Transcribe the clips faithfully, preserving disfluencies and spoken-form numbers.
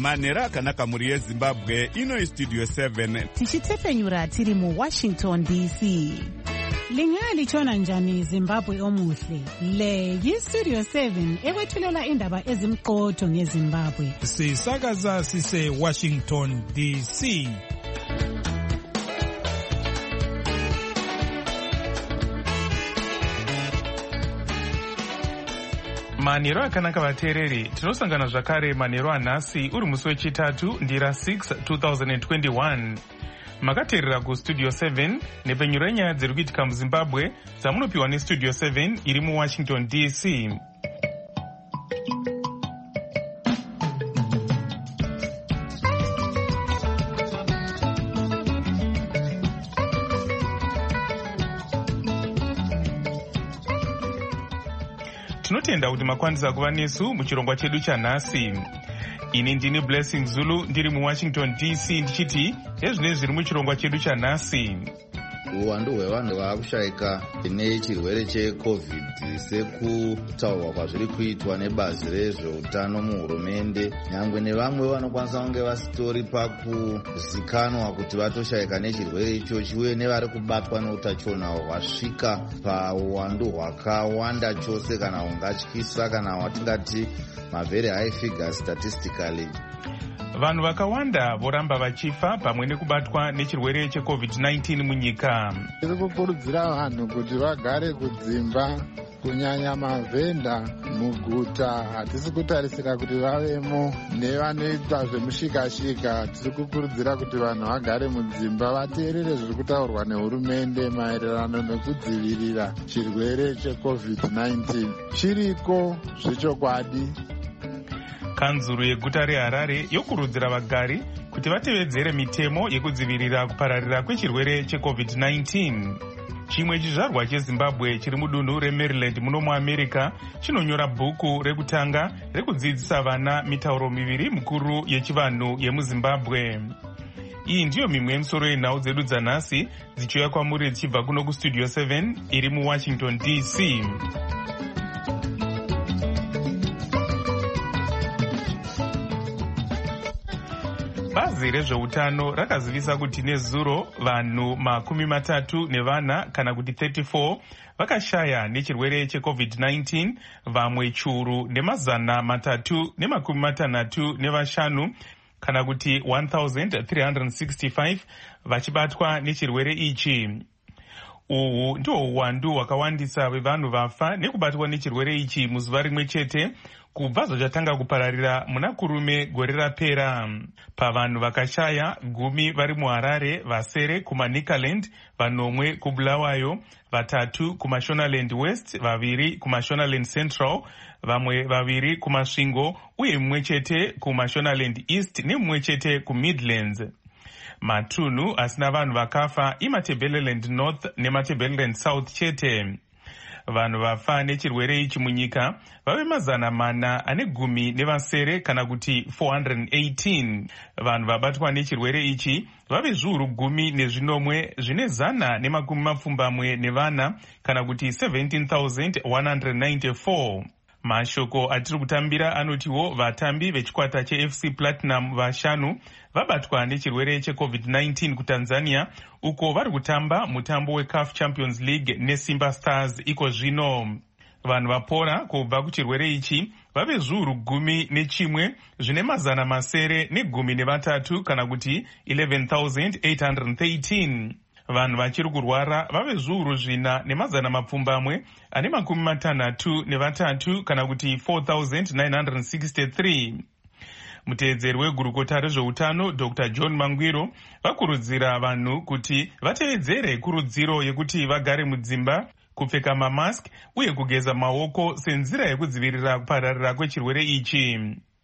manhero akanaka mhuri yezimbabwe. Ino istudio seven tichitepfenyura tiri muwashington D C. Lingalitshona njani Zimbabwe omuhle? Le yistudio seven ekwethulela indaba ezimqotho ngeZimbabwe. Sisakaza sise Washington D C. Manhero akanaka vateereri, tinosangana zvakare manhero anhasi uri musi wechitatu ndira six two thousand twenty-one. Makateerera kustudio seven nepfenyuro yenyaya dziri kuitika muZimbabwe dzamunopiwa nestudio seven iri muWashington D C. Tinotenda kuti makwanisa kuva nesu muchirongwa chedu chanhasi. Ini ndini Blessing Zulu ndiri muWashington D C ndichiti ezvine zviri muchirongwa chedu chanhasi. Uwandu hwevanhu vakushayika nechirwere checovid sekutaurwa kwazviri kuitwa nebazi rezveutano muhurumende, nyangwe nevamwe vanokwanisa kunge vasitori pakuzikanwa kuti vatoshayika nechirwere ichochi, uye nevari kubatwa neutachiona hwasvika pauwandu hwakawanda chose, kana hungatyisa, kana hwatingati mavheri high figures statistically. Vanhu vakawanda voramba vachifa pamwe nekubatwa nechirwere checovid nineteen munyika. Tiri kukurudzira vanhu kuti vagare kudzimba, kunyanya mavhenda muguta hatisi kutarisira kuti vavemo, nevanoita zvemushikashika tiri kukurudzira kuti vanhu vagare mudzimba vateerere zviri kutaurwa nehurumende maererano nekudzivirira chirwere checovid nineteen. Chiriko zvechokwadi. Kanzuru yeguta reHarare yokurudzira vagari kuti vatevedzere mitemo yekudzivirira kupararira kwechirwere checovid nineteen. Chimwe chizvarwa cheZimbabwe chiri mudunhu reMaryland muno muAmerica chinonyora bhuku rekutanga rekudzidzisa vana mitauro miviri mikuru yechivanhu yemuZimbabwe. Iyi ndiyo mimwe yemisoro yenhau dzedu dzanhasi dzichiuya kwamuri dzichibva kuno kustudio seven iri muWashington D C. Bazi rezveutano rakazivisa kuti nezuro vanhu makumi matatu nevana kana kuti thirty-four vakashaya nechirwere checovid nineteen, vamwe churu nemazana matatu nemakumi matanhatu nevashanu kana kuti one thousand three hundred sixty-five vachibatwa nechirwere ichi. Uhu ndiwo uwandu hwakawandisa hwevanhu vafa nekubatwa nechirwere ichi muzuva rimwe chete kubva zvachatanga kupararira muna kurume gore rapera. Pavanhu vakashaya, gumi vari muHarare, vasere kumaNikaland, vanomwe kuBulawayo, vatatu kumaShonaland West, vaviri kumaShonaland Central, vamwe vaviri kumasvingo uye mumwe chete kumaShonaland East nemumwe chete kuMidlands. Matunhu asina vanhu vakafa imaTebeleland North nemaTebeleland South chete. Vanhu vafa nechirwere ichi munyika vave mazana mana ane gumi nevasere kana kuti four hundred eighteen. Vanhu vabatwa nechirwere ichi vave zviuru gumi nezvinomwe zvine zana nemakumi mapfumbamwe nevana kana kuti seventeen thousand one hundred ninety-four. Mashoko atiri kutambira anotiwo vatambi vechikwata cheF C Platinum vashanu vabatwa nechirwere checovid nineteen kuTanzania, uko vari kutamba mutambo weCAF Champions League neSimba Stars iko zvino. Vanhu vapora kubva kuchirwere ichi vave zviuru gumi nechimwe zvine mazana masere negumi nevatatu kana kuti eleven thousand eight hundred thirteen. Vanhu vachiri kurwara vave zviuru zvina nemazana mapfumbamwe ane makumi matanhatu nevatatu kana kuti four thousand nine hundred sixty-three. Muteedzeri wegurukota rezveutano Doctor John Mangwiro vakurudzira vanhu kuti vatevedzere kurudziro yekuti vagare mudzimba, kupfeka mamask uye kugeza maoko senzira yekudzivirira kupararira kwechirwere ichi.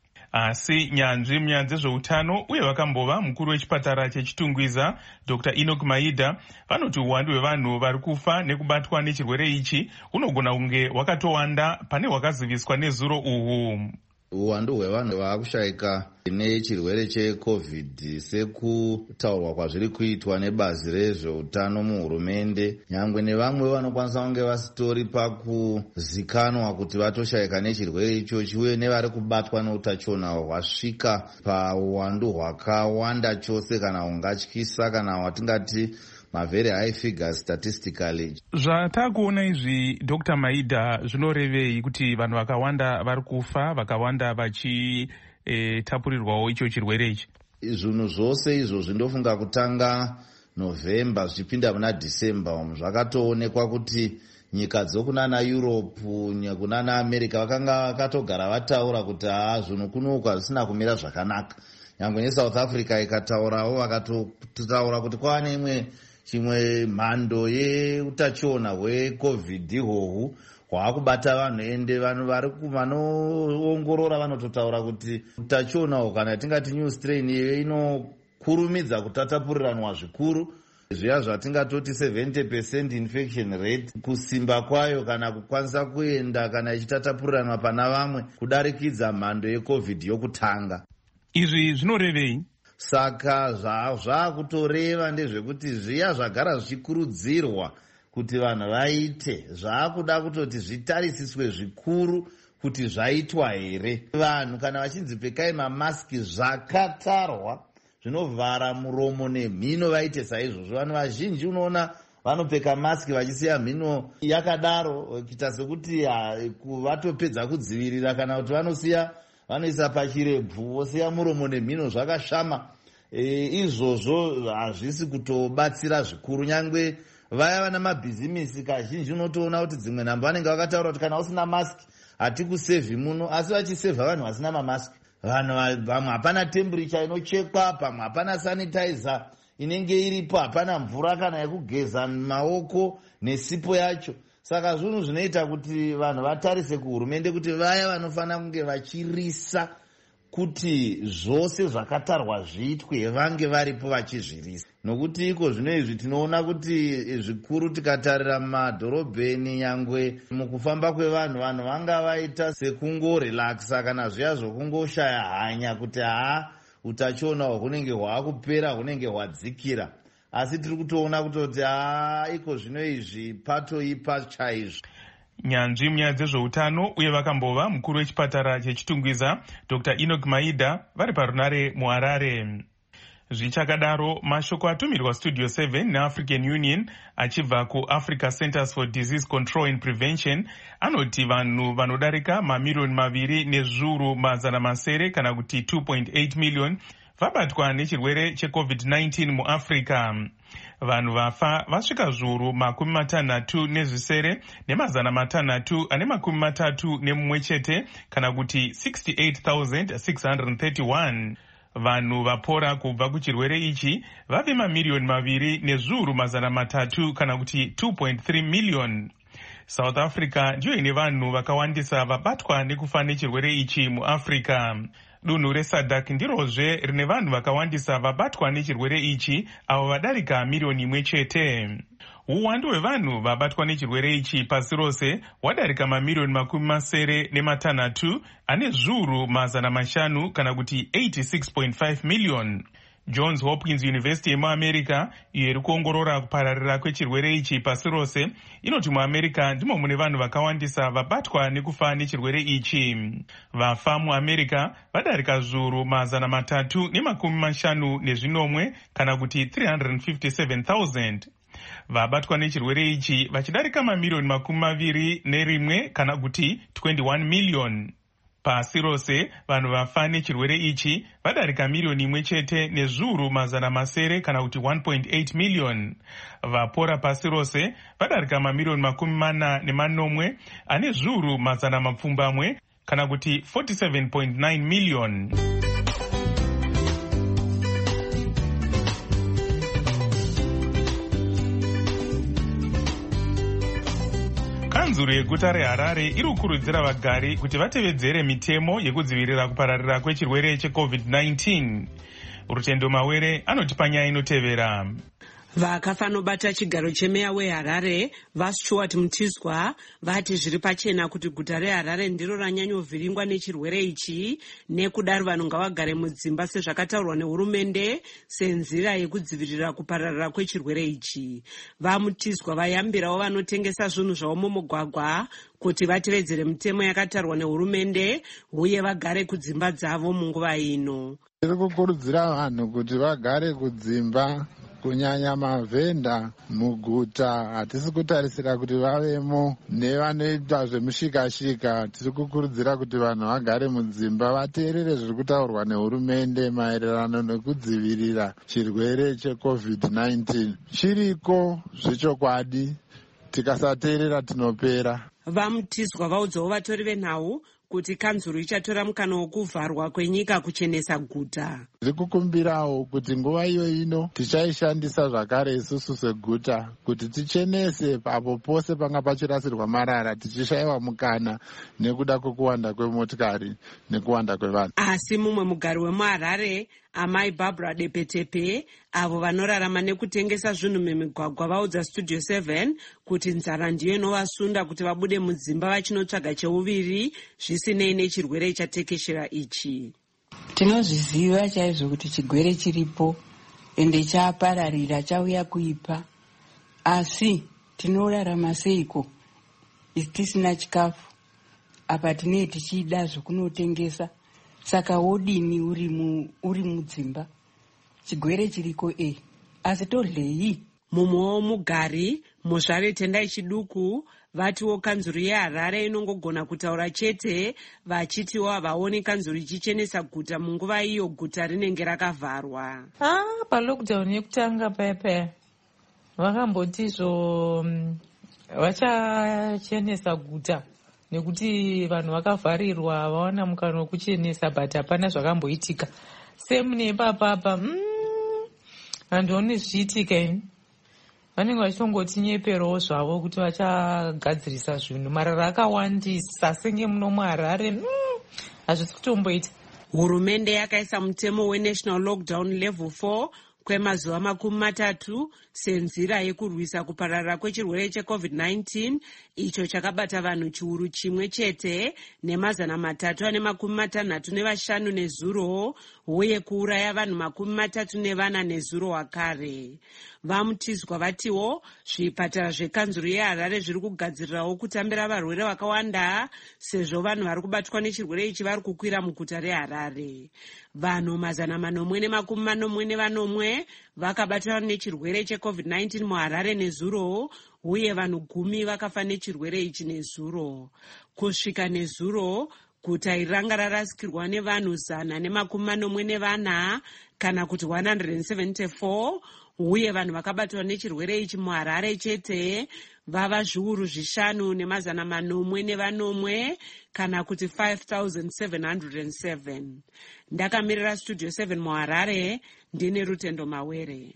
Asi nyanzvi munyaya dzezveutano uye vakambova mukuru wechipatara chechitungwiza Doctor Enoch Maida vanoti uwandu hwevanhu vari kufa nekubatwa nechirwere ichi hunogona kunge hwakatowanda pane hwakaziviswa nezuro uhu. uwandu hwevanhu vakushayika nechirwere checovid sekutaurwa kwazviri kuitwa nebazi rezveutano muhurumende, nyangwe nevamwe vanokwanisa kunge vasitori pakuzikanwa kuti vatoshayika nechirwere ichochi, uye nevari kubatwa neutachiona hwasvika pauwandu hwakawanda chose, kana hungatyisa, kana watingati mavheri high figures statistically. Zvatakuona izvi Doctor Maida zvinorevei kuti vanhu vakawanda vari kufa, vakawanda vachitapurirwawo e, icho chirwere ichi? Zvinhu zvose izvo zvindofunga kutanga November zvichipinda muna December umu zvakatoonekwa kuti nyika dzokunana Europe, kunana America vakanga vakatogara vataura kuti haa zvinhu kunoku zvisina kumira zvakanaka. Nyangwe neSouth Africa ikataurawo vakatotaura kuti kwava imwe chimwe mhando yeutachiona hwecovid ihwohwu hwakubata vanhu, ende vanhu vari vanoongorora vanototaura kuti utachiona hwo kana tingati new strain iyo inokurumidza kutatapuriranwa zvikuru, zviya zvatingatoti seventy percent infection rate, kusimba kwayo kana kukwanisa kuenda kana ichitatapuriranwa pana vamwe kudarikidza mhando yecovid yokutanga. Izvi zvinorevei? Saka zvaakutoreva ndezvekuti zviya zvagara zvichikurudzirwa kuti vanhu vaite zvaakuda kutoti zvitarisiswe zvikuru kuti zvaitwa here. Vanhu kana vachinzi pfekai mamaski zvakatarwa zvinovhara muromo nemhino vaite saizvozvo. Vanhu vazhinji unoona vanopfeka maski vachisiya mhino yakadaro kuita sekuti vatopedza kudzivirira, kana kuti vanosiya vanoisa pachirebvu vosiya muromo nemhino zvakashama. E, izvozvo hazvisi kutobatsira zvikuru. Nyangwe vaya vana mabhizimisi kazhinji unotoona kuti dzimwe nhamba vanenge vakataura kuti kana usina maski hatikusevhi muno, asi vachisevha vanhu vasina mamaski. Vanhu vamwe hapana temperature inochekwa, pamwe hapana sanitizer inenge iripo, hapana mvura kana yekugeza maoko nesipo yacho. Saka zvinhu zvinoita kuti vanhu vatarise kuhurumende kuti vaya vanofanira kunge vachirisa kuti zvose zvakatarwa zviitwe vange varipo vachizvirisa. Nokuti iko zvino izvi tinoona kuti zvikuru tikatarira mumadhorobheni, nyangwe mukufamba kwevanhu, vanhu vanga vaita sekungorelaksa kana zviya zvokungoshaya hanya kuti haa utachiona hunenge hwaakupera, hunenge hwadzikira. Asi tiri kutoona kutoti haa iko zvino izvi patoipa chaizvo. Nyanzvi munyaya dzezveutano uye vakambova mukuru wechipatara chechitungwiza Doctor Enoch Maida vari parunare muHarare. Zvichakadaro, mashoko atumirwa Studio seven neAfrican Union achibva kuAfrica Centers for Disease Control and Prevention anoti vanhu vanodarika mamiliyoni maviri nezviuru mazana masere kana kuti two point eight million vabatwa nechirwere checovid nineteen muAfrica. Vanhu vafa vasvika zviuru makumi matanhatu nezvisere nemazana matanhatu ane makumi matatu nemumwe chete kana kuti sixty-eight thousand six hundred thirty-one. Vanhu vapora kubva kuchirwere ichi vave mamiliyoni maviri nezviuru mazana matatu kana kuti two point three million. South Africa ndiyo ine vanhu vakawandisa vabatwa nekufa nechirwere ichi muAfrica. Dunhu reSADC ndirozve rine vanhu vakawandisa vabatwa nechirwere ichi avo vadarika miliyoni imwe chete. Uwandu hwevanhu vabatwa nechirwere ichi pasi rose wadarika mamiliyoni makumi masere nematanhatu ane zviuru mazana mashanu kana kuti eighty-six point five million. Johns Hopkins University yemuAmerica iyo iri kuongorora kupararira kwechirwere ichi pasi rose inoti muAmerica ndimo mune vanhu vakawandisa vabatwa nekufa nechirwere ichi. Vafa muAmerica vadarika zviuru mazana matatu nemakumi mashanu nezvinomwe kana kuti three hundred fifty-seven thousand. Vabatwa nechirwere ichi vachidarika mamiliyoni makumi maviri nerimwe kana kuti twenty-one million. Pasi rose vanhu vafa nechirwere ichi vadarika miliyoni imwe chete nezviuru mazana masere kana kuti one point eight million. Vapora pasi rose vadarika mamiliyoni makumi mana nemanomwe ane zviuru mazana mapfumbamwe kana kuti forty-seven point nine million. Kanzuro yeguta reHarare iri kukurudzira vagari kuti vatevedzere mitemo yekudzivirira kupararira kwechirwere checovid nineteen. Rutendo Mawere anoti panyaya inotevera. Vakafanobata chigaro chemeya weHarare vaStuart Mutizwa vati zviri pachena kuti guta reHarare ndiro ranyanyovhiringwa nechirwere ichi, nekudaro vanhu ngavagare mudzimba sezvakataurwa nehurumende senzira yekudzivirira kupararira kwechirwere ichi. VaMutizwa vayambirawo vanotengesa zvinhu zvavo mumugwagwa kuti vatevedzere mitemo yakatarwa nehurumende uye vagare kudzimba dzavo munguva ino. Tiri kukurudzira vanhu kuti vagare kudzimba, kunyanya mavhenda muguta. Hatisi kutarisira kuti vavemo nevanoita zvemushikashika. Tiri kukurudzira kuti vanhu vagare mudzimba vateerere zviri kutaurwa nehurumende maererano nekudzivirira chirwere checovid nineteen. Chiriko zvechokwadi, tikasateerera tinopera. VaMutizwa vaudzawo vatori venhau kuti kanzuru ichatora mukana wokuvharwa kwenyika kuchenesa guta. Tiri kukumbirawo kuti nguva iyo ino tichaishandisa zvakare isusu seguta kuti tichenese apo pose panga pachirasirwa marara, tichishayiwa mukana nekuda kwekuwanda kwemotikari nekuwanda kwevanhu. Asi mumwe mugari wemuHarare, amai Barbara Depetepe, avo vanorarama nekutengesa zvinhu mumigwagwa, vaudza Studio seven kuti nzara ndiyo inovasunda kuti vabude mudzimba vachinotsvaga cheuviri zvisinei nechirwere chatekeshera ichi. Tinozviziva chaizvo kuti chirwere chiripo ende chapararira, chauya kuipa, asi tinorarama seiko tisina chikafu? Apa tinei tichida zvokunotengesa, saka wodini uri mu uri mudzimba? Chigwere chiriko e asi todlei. Mumwewo mugari muzvare Tendai Chiduku vatiwo kanzuru yeHarare inongogona kutaura chete, vachitiwo havaoni kanzuru ichichenesa guta munguva iyo guta rinenge rakavharwa. Ah, palockdown yekutanga paya paya vakambotizvo vachachenesa guta nekuti vanhu vakavharirwa vaona mukana wekuchenesa, but hapana zvakamboitika. Semune papapa mm, handioni zvichiitika ini. Vanenge vachitongoti nyeperawo zvavo kuti vachagadzirisa zvinhu. Marara akawandisa senge muno muHarare, mm, hazvisi kutomboita. Hurumende yakaisa mutemo weNational Lockdown Level four kwemazuva makumi matatu senzira yekurwisa kupararira kwechirwere checovid nineteen, icho chakabata vanhu chiuru chimwe chete nemazana matatu ane makumi matanhatu nevashanu nezuro, uye kuuraya vanhu makumi matatu nevana nezuro wakare. VaMutizwa vatiwo zvipatara zvekanzuru yeHarare zviri kugadzirirawo kutambira varwere vakawanda sezvo vanhu vari kubatwa nechirwere ichi vari kukwira muguta reHarare. Vanhu mazana manomwe nemakumi manomwe nevanomwe vakabatwa nechirwere checovid nineteen muHarare nezuro, uye vanhu gumi vakafa nechirwere ichi nezuro. Kusvika nezuro, guta iri ranga rarasikirwa nevanhu zana nemakumi manomwe nevana kana kuti one hundred seventy-four, uye vanhu vakabatwa nechirwere ichi muHarare chete vava zviuru zvishanu nemazana manomwe nevanomwe kana kuti five thousand seven hundred seven. Ndakamirira Studio seven muHarare, ndine Rutendo Mawere.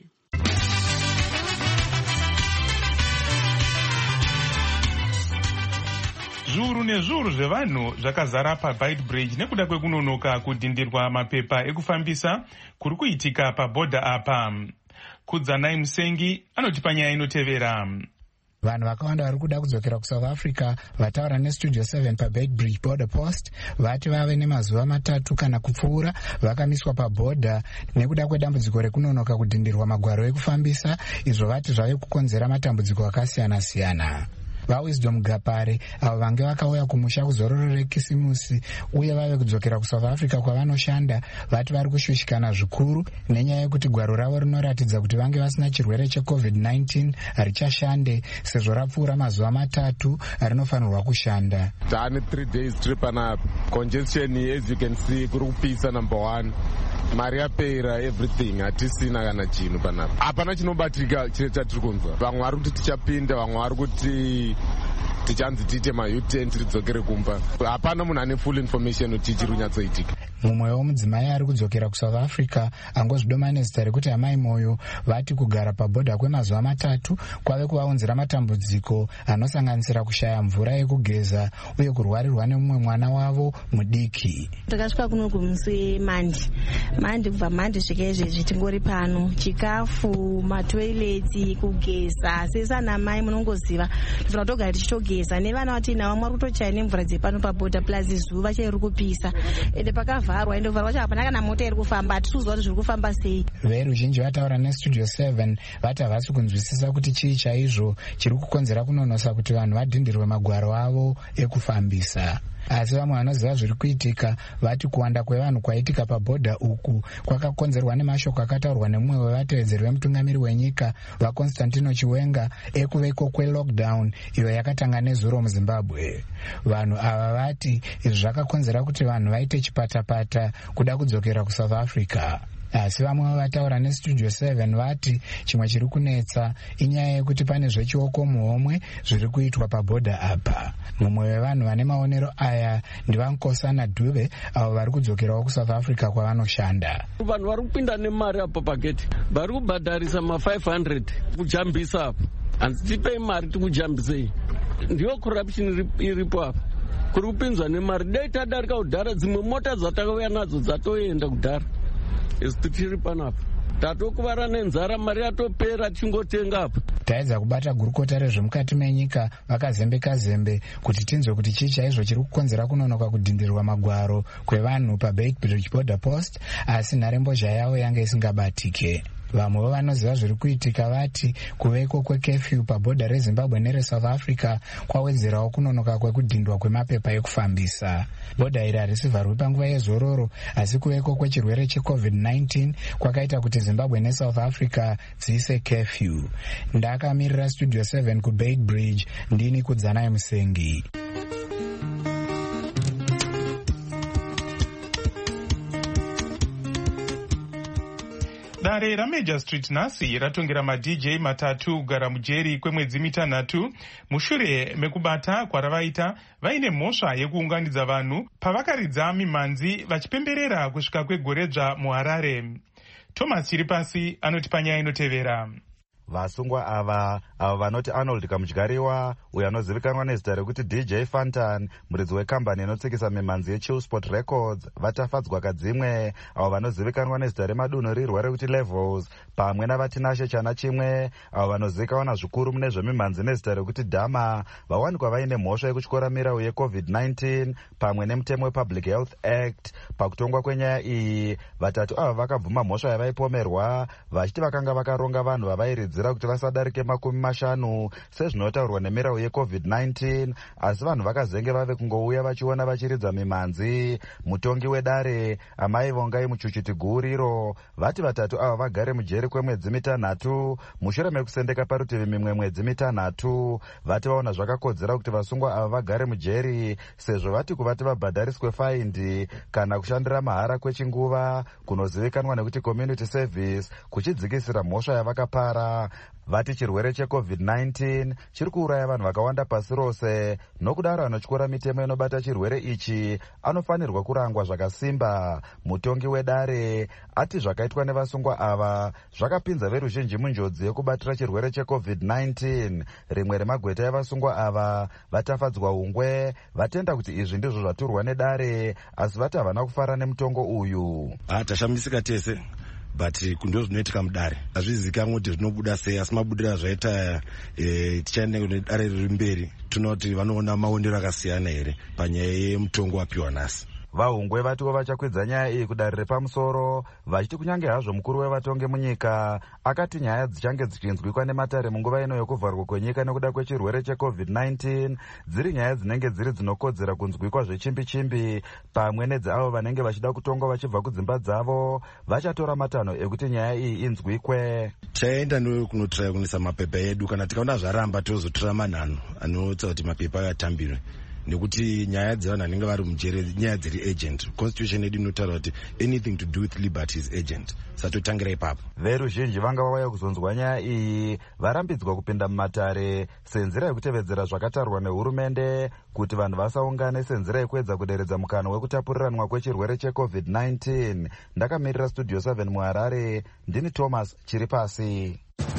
Zviuru nezviuru zvevanhu zvakazara paBeitbridge nekuda kwekunonoka kudhindirwa mapepa ekufambisa kuri kuitika pabhodha apa. Kudzanai Musengi anotipa nyaya inotevera. Vanhu vakawanda vari kuda kudzokera kuSouth Africa vataura neStudio seven paBeitbridge border post vati vave nemazuva matatu kana kupfuura vakamiswa pabhodha nekuda kwedambudziko rekunonoka kudhindirwa magwaro ekufambisa, izvo vati zvave kukonzera matambudziko akasiyana-siyana. VaWisdom Gapare avo vange vakauya kumusha kuzororera kisimusi uye vave kudzokera kuSouth Africa kwavanoshanda vati vari kushushikana zvikuru nenyaya yekuti gwaro ravo rinoratidza kuti vange vasina chirwere checovid nineteen harichashande sezvo rapfuura mazuva matatu rinofanirwa kushanda. Tane three days tiri pana congestion, as you can see kuri kupisa number one. Mari yapera everything, hatisina kana chinhu panapa. Hapana chinobatika chine chatiri kunzwa. Vamwe vari kuti tichapinda, vamwe vari kuti tichanzi tiite mauten tiridzokere kumba. Hapana munhu ane full information kuti chiri kunyatsoitika. Mumwewo mudzimai ari kudzokera kuSouth Africa angozvidoma nezita rekuti amai moyo vati kugara pabhodha kwemazuva matatu kwave kuvaunzira matambudziko anosanganisira kushaya mvura yekugeza uye kurwarirwa nemumwe mwana wavo mudiki. Takasvika kuno kumusi mandi mandi kubva mandi svika izvezvi tingori pano, chikafu, matoileti, kugeza. Sesa namai munongoziva tofana kutogara tichitogeza nevana vatinavo mwari kutochaya nemvura dzepano pabhodha plus zuva chairi kupisa ende pakavharwa ende kuvharwa chacho hapana kana mota iri kufamba hatikuziva kuti zviri kufamba sei. Veruzhinji vataura nestudio seven vati havasi kunzwisisa kuti chii chaizvo chiri kukonzera kunonosa kuti vanhu vadhindirwe magwaro avo ekufambisa. Asi vamwe vanoziva zviri kuitika vati kuwanda kwevanhu kwaitika pabhodha uku kwakakonzerwa nemashoko akataurwa nemumwe wevatevedzeri vemutungamiri wenyika vaConstantino Chiwenga ekuveko kwelockdown iyo yakatanga nezuro muZimbabwe. Vanhu ava vati izvi zvakakonzera kuti vanhu vaite chipatapata kuda kudzokera kuSouth Africa. Asi vamwe vataura nestudio seven vati chimwe chiri kunetsa inyaya yekuti pane zvechioko muhomwe zviri kuitwa pabhodha apa. Mumwe wevanhu vane maonero aya ndivaNkosana Dube avo vari kudzokerawo kuSouth Africa kwavanoshanda. Vanhu vari kupinda nemari apo pageti vari kubhadharisa ma five hundred kujambisa apo. Hanzi tipei mari tikujambisei. Ndiyo corruption iripo apo. Kuri kupinzwa nemari dai tadarika kudhara dzimwe mota dzatakauya nadzo dzatoenda kudhara. Tichiri panapa tatokuvara nenzara mari yatopera tingotenga apa. Taedza kubata gurukota rezvemukati menyika vakazembeka zembe kuti tinzwe kuti chii chaizvo chiri kukonzera kunonoka kudhindirwa magwaro kwevanhu paBeitbridge border post, asi nharembozha yavo yange isingabatike. Vamwevo vanoziva zviri kuitika vati kuveko kwekefyu pabhodha reZimbabwe nereSouth Africa kwawedzerawo kunonoka kwekudhindwa kwemapepa ekufambisa. Bhodha iri harisi vharwi panguva yezororo, asi kuveko kwechirwere checovid nineteen kwakaita kuti Zimbabwe neSouth Africa dziise kefyu. Ndakamirira studio seven kuBeitbridge, ndini Kudzanai Musengi. Dare raMajor Street nhasi ratongera madJ matatu kugara mujeri kwemwedzi mitanhatu mushure mekubata kwaravaita vaine mhosva yekuunganidza vanhu pavakaridza mimhanzi vachipemberera kusvika kwegoredzva muHarare. Thomas Chiripasi anoti panyaya inotevera. Vasungwa ava ava vanoti Arnold Kamudyariwa uyo anozivikanwa nezita rekuti D J Fantan, muridzi wekambani inotsikisa mimhanzi yeChill Sport Records, vatafadzwa kadzimwe avo vanozivikanwa nezita remadunhu rirwa rekuti Levels, pamwe navatinashe chana chimwe avo vanozivikanwa zvikuru mune zvemimhanzi nezita rekuti Dama, vawanikwa vaine mhosva yekutyora mirau yecovid nineteen pamwe nemutemo wePublic Health Act. Pakutongwa kwenyaya iyi, vatatu ava vakabvuma mhosva yavaipomerwa vachiti vakanga vakaronga vanhu vavairidza kuti vasadarike makumi mashanu sezvinotaurwa nemirau yecovid nineteen, asi vanhu vakazenge vave kungouya vachiona vachiridza mimhanzi. Mutongi wedare Amai Vongai Muchuchiti Guuriro vati vatatu ava vagare mujeri kwemwedzi mitanhatu mushure mekusendeka parutivi mimwe mwedzi mitanhatu. Vati vaona zvakakodzera kuti vasungwa ava vagare mujeri sezvo vati kuvati vabhadhariswe faindi kana kushandira mahara kwechinguva kunozivikanwa nekuti community service kuchidzikisira mhosva yavakapara. Vati chirwere checovid nineteen chiri kuuraya vanhu vakawanda pasi rose, nokudaro anotyora mitemo inobata chirwere ichi anofanirwa kurangwa zvakasimba. Mutongi wedare ati zvakaitwa nevasungwa ava zvakapinza veruzhinji munjodzi yekubatira chirwere checovid nineteen. Rimwe remagweta evasungwa ava vatafadzwa ungwe vatenda kuti izvi ndizvo zvaturwa nedare, asi vati havana kufara nemutongo uyu. Tashamisika tese but ndo zvinoitika mudare hazvizivikanwi kuti zvinobuda sei, asi mabudira zvaita e, tichaenda kudare riri mberi tinoti vanoona maonero akasiyana here panyaya yemutongo wapiwa nhasi. Vahungwe vatiwo vachakwidza nyaya iyi kudare repamusoro vachiti kunyange hazvo mukuru wevatongi munyika akati nyaya dzichange dzichinzwikwa nematare munguva ino yokuvharwa kwenyika nekuda kwechirwere checovid nineteen dziri nyaya dzinenge dziri dzinokodzera kunzwikwa zvechimbi-chimbi pamwe nedzeavo vanenge vachida kutongwa vachibva kudzimba dzavo vachatora matanho ekuti nyaya iyi inzwikwe. Chaenda ndokunotiraya kunisa mapepa edu, kana tikaona zvaramba tozotora manhano anotsa kuti mapepa atambirwe nekuti nyaya dzevanhu vanenge vari mujere nyaya dziri agent. Constitution yedu inotaura kuti anything to do with liberty is agent. Satotangira ipapo. Veruzhinji vanga vauya kuzonzwa nyaya iyi varambidzwa kupinda mumatare senzira yekutevedzera zvakatarwa nehurumende kuti vanhu vasaungane senzira yekuedza kuderedza mukana wekutapuriranwa kwechirwere checovid nineteen. Ndakamirira studio seven muHarare, ndini Thomas Chiripasi.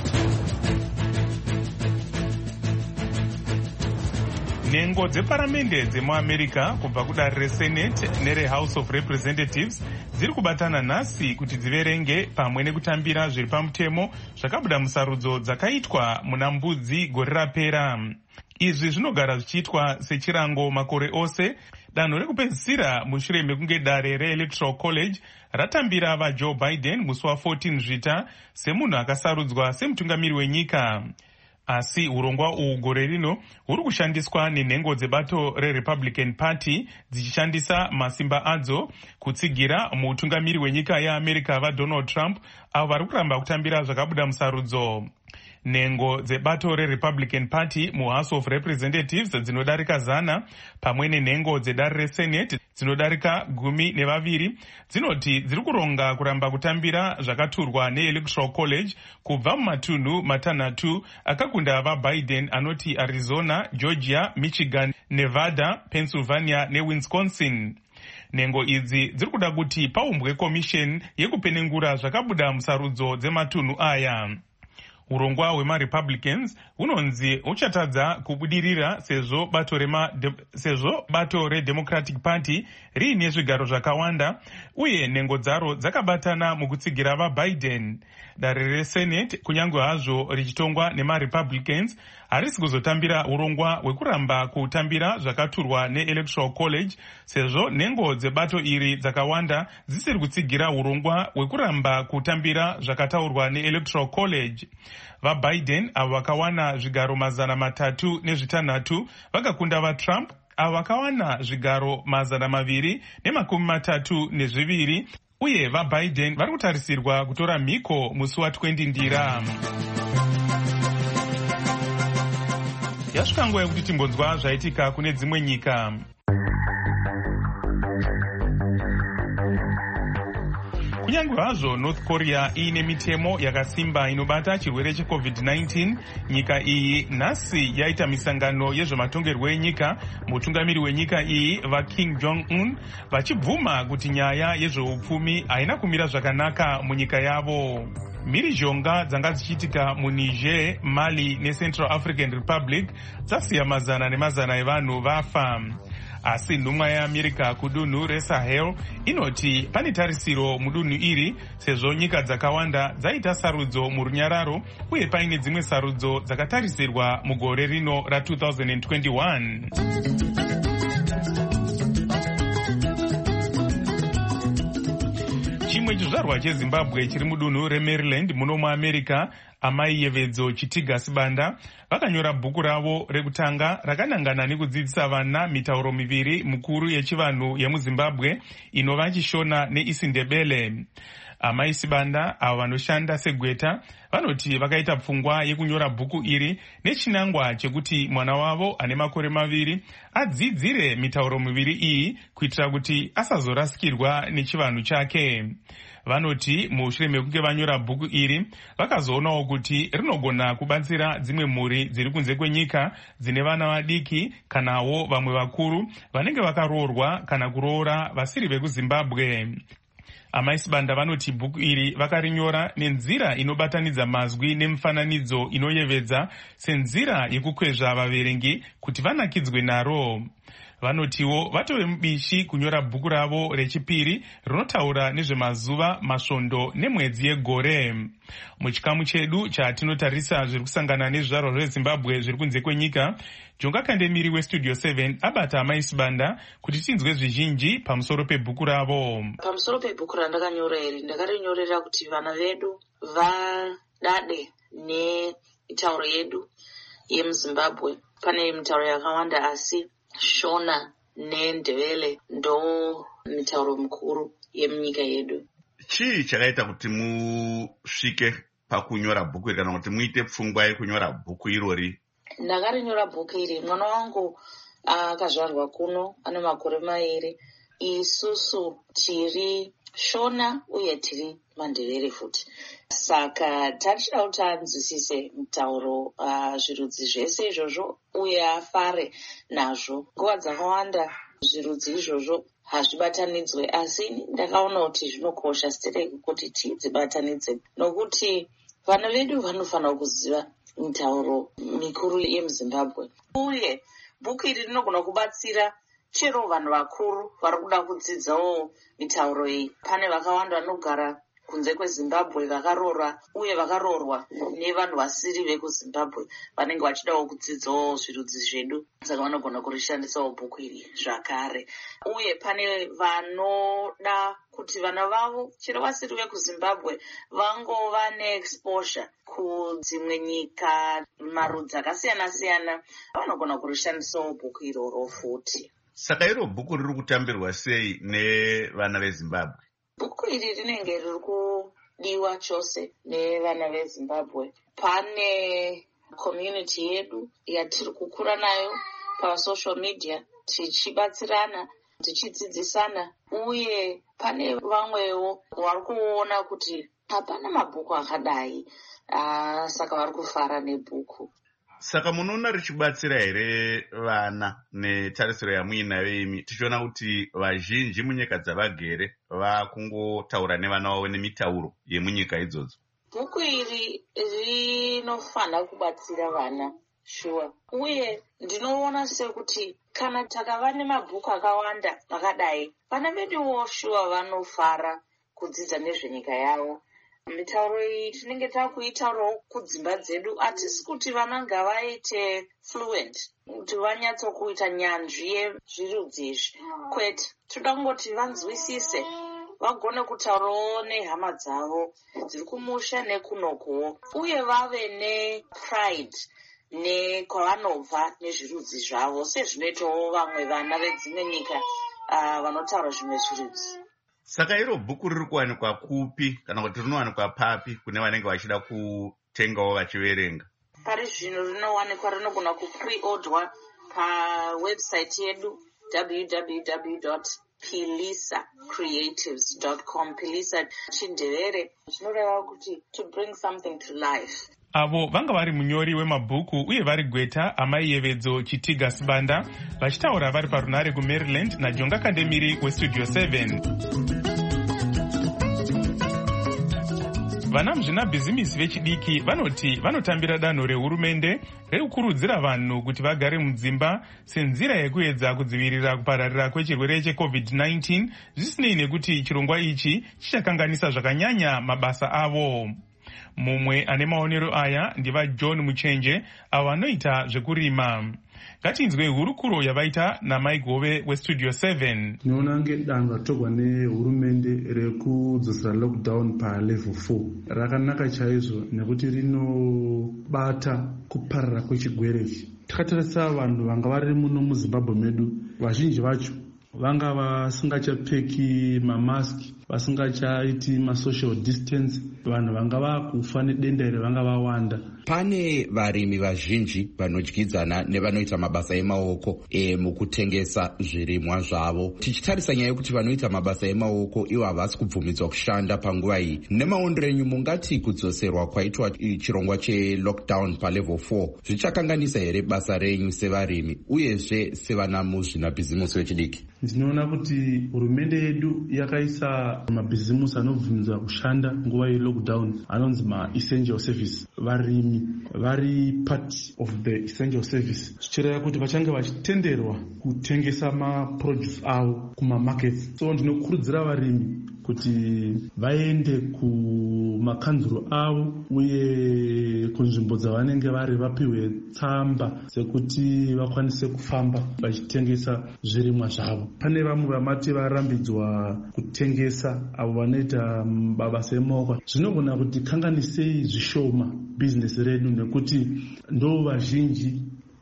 Nhengo dzeparamende dzemuamerica kubva kudare resenate nerehouse of representatives dziri kubatana nhasi kuti dziverenge pamwe nekutambira zviri pamutemo zvakabuda musarudzo dzakaitwa muna mbudzi gore rapera. Izvi zvinogara zvichiitwa sechirango makore ose. Danho rekupedzisira mushure mekunge dare reelectoral college ratambira vaJoe Biden musi wa14 zvita semunhu akasarudzwa semutungamiri wenyika. Asi urongwa uhu gore rino huri kushandiswa nenhengo dzebato reRepublican Party dzichishandisa masimba adzo kutsigira mutungamiri wenyika yeAmerica vaDonald Trump avo vari kuramba kutambira zvakabuda musarudzo. Nhengo dzebato reRepublican Party muHouse of Representatives dzinodarika zana pamwe nenhengo dzedare reSenate dzinodarika gumi nevaviri dzinoti dziri kuronga kuramba kutambira zvakaturwa neElectoral College kubva mumatunhu matanhatu akakunda vaBiden anoti Arizona, Georgia, Michigan, Nevada, Pennsylvania neWisconsin. Nhengo idzi dziri kuda kuti paumbwe komisheni yekupenengura zvakabuda musarudzo dzematunhu aya. Urongwa hwemaRepublicans hunonzi uchatadza kubudirira sezvo bato rema de, sezvo bato reDemocratic Party riine zvigaro zvakawanda uye nhengo dzaro dzakabatana mukutsigira vaBiden. Dare reSenate kunyange hazvo richitongwa nemaRepublicans harisi kuzotambira urongwa hwekuramba kutambira zvakaturwa neElectoral College sezvo nhengo dzebato iri dzakawanda dzisiri kutsigira urongwa hwekuramba kutambira zvakataurwa neElectoral College. VaBiden avo vakawana zvigaro mazana matatu nezvitanhatu vakakunda vaTrump avo vakawana zvigaro mazana maviri nemakumi matatu nezviviri uye vaBiden vari kutarisirwa kutora mhiko musi wa20 ndira. Yasvika nguva yekuti timbonzwa zvaitika kune dzimwe nyika. Kunyange hazvo North Korea iine mitemo yakasimba inobata chirwere checovid nineteen, nyika iyi nhasi yaita misangano yezvematongerwo enyika. Mutungamiri wenyika iyi vaKim Jong-un vachibvuma kuti nyaya yezveupfumi haina kumira zvakanaka munyika yavo. Mhirizhonga dzanga dzichiitika muNiger, Mali neCentral African Republic dzasiya mazana nemazana evanhu vafa. Asi nhumwa yeAmerica kudunhu reSahel inoti pane tarisiro mudunhu iri sezvo nyika dzakawanda dzaita sarudzo murunyararo uye paine dzimwe sarudzo dzakatarisirwa mugore rino ra2021. Chimwe chizvarwa cheZimbabwe chiri mudunhu reMaryland muno muAmerica, amai Yevedzo Chitiga Sibanda vakanyora bhuku ravo rekutanga rakanangana nekudzidzisa vana mitauro miviri mukuru yechivanhu yemuZimbabwe inova Chishona neIsindebele. Amai Sibanda avo vanoshanda segweta vanoti vakaita pfungwa yekunyora bhuku iri nechinangwa chekuti mwana wavo ane makore maviri adzidzire mitauro miviri iyi kuitira kuti asazorasikirwa nechivanhu chake. Vanoti mushure mekunge vanyora bhuku iri vakazoonawo kuti rinogona kubatsira dzimwe mhuri dziri kunze kwenyika dzine vana vadiki kanawo vamwe vakuru vanenge vakaroorwa kana kuroora vasiri vekuZimbabwe. Amai Sibanda vanoti bhuku iri vakarinyora nenzira inobatanidza mazwi nemifananidzo inoyevedza senzira yekukwezva vaverengi kuti vanakidzwe naro. Vanotiwo vatove mubishi kunyora bhuku ravo rechipiri rinotaura nezvemazuva, masvondo nemwedzi yegore. Muchikamu chedu chatinotarisa zviri kusangana nezvizvarwa zveZimbabwe zviri kunze kwenyika, Jonga Kandemiri weStudio seven abata amai Sibanda kuti tinzwe zvizhinji pamusoro pebhuku ravo. Pamusoro pebhuku randakanyora iri ndakarinyorera kuti vana vedu vadade nemitauro yedu yemuZimbabwe. Pane mitauro yakawanda asi Shona neNdebele ndo mitauro mukuru yemunyika yedu. Chii chakaita kuti musvike pakunyora bhuku iri kana kuti muite pfungwa yekunyora bhuku irori? Ndakarinyora bhuku iri, mwana wangu akazvarwa kuno ane makore mairi. Isusu tiri Shona uye tiri mandevere futi. Saka tatida kuti anzwisise mutauro uh, zvirudzi zvese izvozvo uye afare nazvo. Nguva dzakawanda zvirudzi izvozvo hazvibatanidzwe, asi ndakaona kuti zvinokosha sitereki kuti tidzibatanidze, nokuti vana vedu vanofanira kuziva mitauro mikuru yemuZimbabwe. Uye bhuku iri rinogona kubatsira chero vanhu vakuru vari kuda kudzidzawo mitauro iyi. Pane vakawanda vanogara kunze kweZimbabwe vakaroorwa uye vakaroorwa nevanhu vasiri vekuZimbabwe vanenge vachidawo kudzidzawo zvirudzi zvedu, saka vanogona kurishandisawo bhuku iri zvakare. Uye pane vanoda kuti vana vavo chero vasiri vekuZimbabwe vangova neexposure kudzimwe nyika, marudzi akasiyana siyana, vanogona kurishandisawo bhuku iroro futi. Saka iro bhuku riri kutambirwa sei nevana veZimbabwe? Bhuku iri rinenge riri kudiwa chose nevana veZimbabwe. Pane community yedu yatiri kukura nayo pasocial media, tichibatsirana, tichidzidzisana, uye pane vamwewo vari kuona kuti hapana mabhuku akadai, uh, saka vari kufara nebhuku. Saka munoona richibatsira here vana netarisiro yamuinayo imi, tichiona kuti vazhinji munyika dzavagere vakungotaura nevana vavo nemitauro yemunyika idzodzo? Bhuku iri rinofanira kubatsira vana, sure. Uye ndinoona sekuti kana takava nemabhuku akawanda akadai, vana veduwo sure vanofara kudzidza nezvenyika yavo. Mitauro iyi tinenge takuitaurawo kudzimba dzedu, hatisi kuti vana ngavaite fluent, kuti vanyatsokuita nyanzvi yezvirudzi izvi, kwete. Toda kungoti vanzwisise, vagone kutaurawo nehama dzavo dziri kumusha nekunokuwo, uye vave nepride nekwavanobva nezvirudzi zvavo, sezvinoitawo vamwe vana vedzimwe nyika uh, vanotaura zvimwe zvirudzi. Saka iro bhuku riri kuwanikwa kupi kana kuti rinowanikwa papi kune vanenge vachida kutengawo vachiverenga? Pari zvino rinowanikwa, rinogona kupre-ordwa pawebsite yedu w w w dot pilisa creatives dot com. Pilisa chindevere zvinoreva kuti to bring something to life. Avo vanga vari munyori wemabhuku uye vari gweta amai Yevedzo Chitiga Sibanda vachitaura vari parunare kuMaryland naJonga Kandemiri weStudio seven. Vana muzvinabhizimisi vechidiki vanoti vanotambira danho rehurumende rekukurudzira vanhu kuti vagare mudzimba senzira yekuedza kudzivirira kupararira kwechirwere checovid nineteen, zvisinei nekuti chirongwa ichi chichakanganisa zvakanyanya mabasa avo. Mumwe ane maonero aya ndiva John Muchenje, avo vanoita zvekurima. Ngatinzwe hurukuro yavaita namai Gove weStudio seven. Tinoona ngedanho ratorwa nehurumende rekudzosera lockdown palevel four rakanaka chaizvo nekuti rinobata kuparara kwechirwere ichi. Takatarisa vanhu vanga vari muno muZimbabwe medu, vazhinji vacho vanga vasingachapfeki mamaski, vasingachaiti masocial distance, vanhu vanga vakufa nedenda iri vanga vawanda. Pane varimi vazhinji vanodyidzana nevanoita mabasa emaoko e, mukutengesa zvirimwa zvavo. Tichitarisa nyaya yekuti vanoita mabasa emaoko ivo havasi kubvumidzwa kushanda panguva iyi, nemaondero enyu mungati kudzoserwa kwaitwa chirongwa chelockdown palevel four zvichakanganisa here basa renyu sevarimi uyezve sevana muzvinabhizimusi vechidiki? Ndinoona kuti hurumende yedu yakaisa mabhizimusi anobvumidzwa kushanda nguva yelockdown anonzi ma-essential service. Varimi vari part of the essential service, zvichireva kuti vachange vachitenderwa kutengesa maproduce avo kumamarkets. So ndinokurudzira varimi kuti vaende kumakanzuro avo uye kunzvimbo dzavanenge vari vapiwe tsamba dzekuti vakwanise kufamba vachitengesa zvirimwa zvavo. Pane vamwe vamati varambidzwa kutengesa avo vanoita mabasa emaoko. Zvinogona kuti kanganisei zvishoma business redu nekuti ndo vazhinji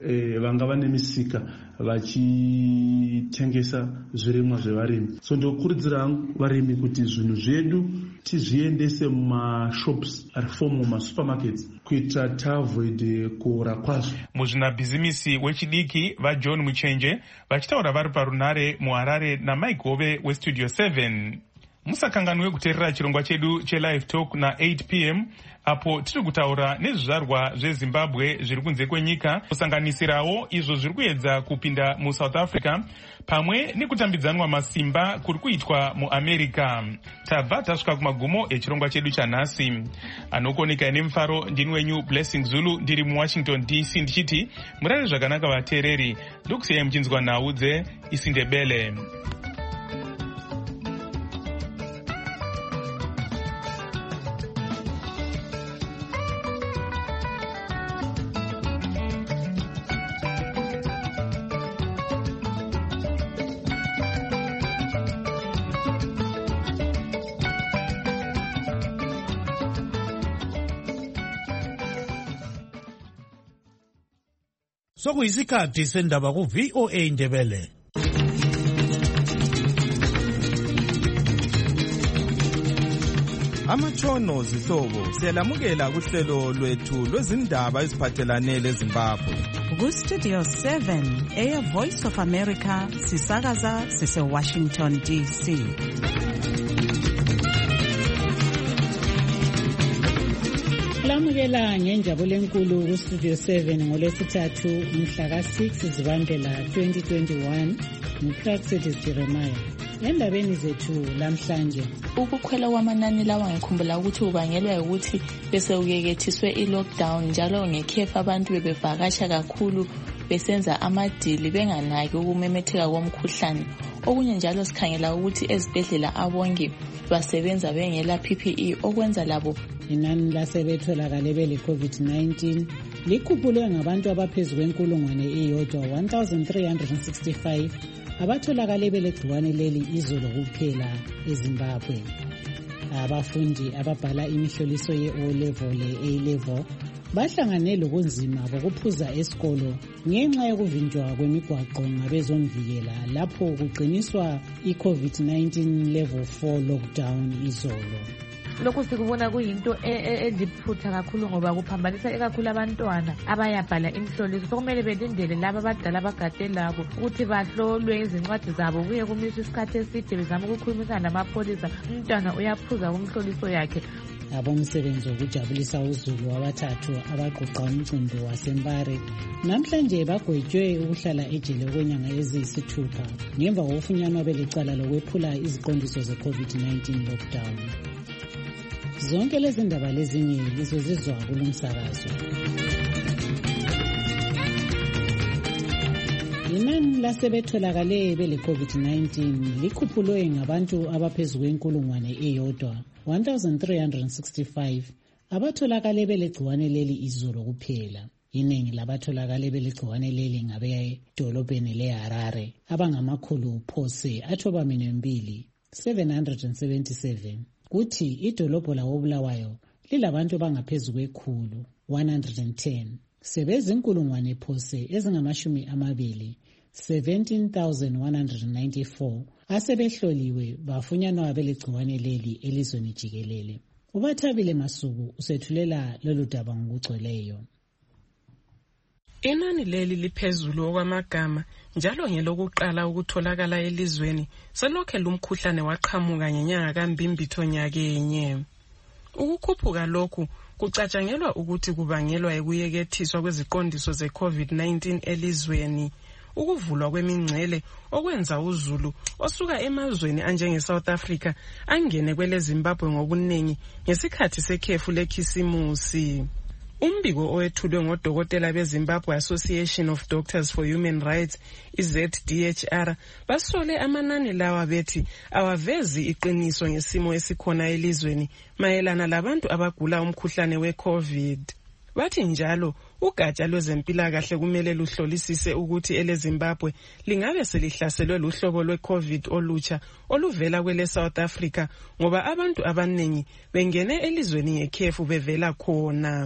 eh, vanga vane misika vachitengesa zvirimwa zvevarimi. So ndokurudzira hangu varimi kuti zvinhu zvedu tizviendese mumashops ari fomu masupermarkets kuitira taavoid kuora kwazvo. muzvinabhizimisi wechidiki vajohn muchenje vachitaura vari parunare muharare namike hove westudio seven. musakanganwe kuteerera chirongwa chedu chelive talk na-eight p m apo tiri kutaura nezvizvarwa zvezimbabwe zviri kunze kwenyika, kusanganisirawo izvo zviri kuedza kupinda musouth africa pamwe nekutambidzanwa masimba kuri kuitwa muamerica. tabva tasvika kumagumo echirongwa chedu chanhasi. anokoneka nemufaro ndini wenyu Blessing Zulu ndiri muwashington D C ndichiti murare zvakanaka vateereri, ndokusiyai muchinzwa nhau dzeisindebele. sokuyisikhathi sendaba ku-V O A Ndebele. Amatshono zihlobo siyalamukela kuhlelo lwethu lwezindaba eziphathelane leZimbabwe. Ku-Studio seven Air Voice of America sisakaza sise-Washington D C. Lamukela ngenjabulo enkulu ku-Studio seven ngolwesithathu mhla ka-six Zibandlela twenty twenty-one ngu-Praxedis Jeremiah. Endabeni zethu lamhlanje, ukukhwela kwamanani lawa ngikhumbula ukuthi kubangelwa ukuthi bese ukekethiswe i-lockdown njalo ngekhefu abantu bebevakasha kakhulu besenza amadili benganaki ukumemetheka komkhuhlane. Okunye njalo sikhangela ukuthi ezibhedlela abongi basebenza bengela P P E okwenza labo inani lasebetholakale bele-COVID nineteen likhuphulwe ngabantu abaphezu kwenkulungwane eyodwa one thousand three hundred sixty-five abatholakale belegciwane leli izolo kuphela eZimbabwe. Abafundi ababhala imihloliso ye-O level le-A level bahlangane lobunzima bokuphuza esikolo ngenxa yokuvinjwa kwemigwaqo ngabezomvikela lapho kuqiniswa i-COVID nineteen level four lockdown izolo. Lokhu sikubona kuyinto eliphutha kakhulu ngoba kuphambanisa ekakhulu abantwana abayabhala imihloliso. Sokumele belindele laba abadala abagade labo ukuthi bahlolwe izincwadi zabo kuye kumiswa isikhathi eside bezama ukukhulumisana namapholisa. Umntwana uyaphuza kumhloliso yakhe. Abomsebenzi wokujabulisa uzulu abathathu abaqoqa umcindo wasembare namhlanje bagwetshwe ukuhlala ejele okwenyanga eziyisithupha ngemva kokufunyanwa belecala lokwephula iziqondiso ze-COVID nineteen lockdown. Zonke lezi ndaba lezinye lizozizwa kulo msakazo. Inani lasebetholakale bele-COVID nineteen likhuphulwe ngabantu abaphezu kwenkulungwane eyodwa one thousand three hundred sixty-five abatholakale belegciwane leli izolo kuphela. Iningi labatholakale belegciwane leli ngabedolobheni leHarare abangamakhulu phose athobamine mbili seven hundred seventy-seven. Kuthi idolobho lakoBulawayo lilabantu bangaphezu kwekhulu one hundred ten. Sebezinkulungwane phose ezingamashumi amabili seventeen thousand one hundred ninety-four asebehloliwe bafunyanwa belegciwane leli elizweni jikelele. Ubathabile Masuku usethulela lolu daba ngokugcweleyo. Inani leli liphezulu okwamagama njalo ngelokuqala ukutholakala elizweni selokhe lumkhuhlane waqhamuka ngenyanga kaMbimbitho nyakenye. Ukukhuphuka lokhu kucatshangelwa ukuthi kubangelwa ekuyekethiswa kweziqondiso ze-COVID nineteen elizweni, ukuvulwa kwemingcele okwenza uzulu osuka emazweni anjenge-South Africa angene kwele Zimbabwe ngobuningi ngesikhathi sekhefu lekhisimusi. Umbiko owethulwe ngodokotela beZimbabwe Association of Doctors for Human Rights, I-Z D H R, basole amanani lawa bethi awavezi iqiniso ngesimo esikhona elizweni mayelana labantu abagula umkhuhlane we-COVID. Bathi njalo ugatsha lwezempilakahle kumele luhlolisise ukuthi ele Zimbabwe lingabe selihlaselwe luhlobo lwe-COVID olutsha oluvela kwele South Africa ngoba abantu abaningi bengene elizweni ngekhefu bevela khona.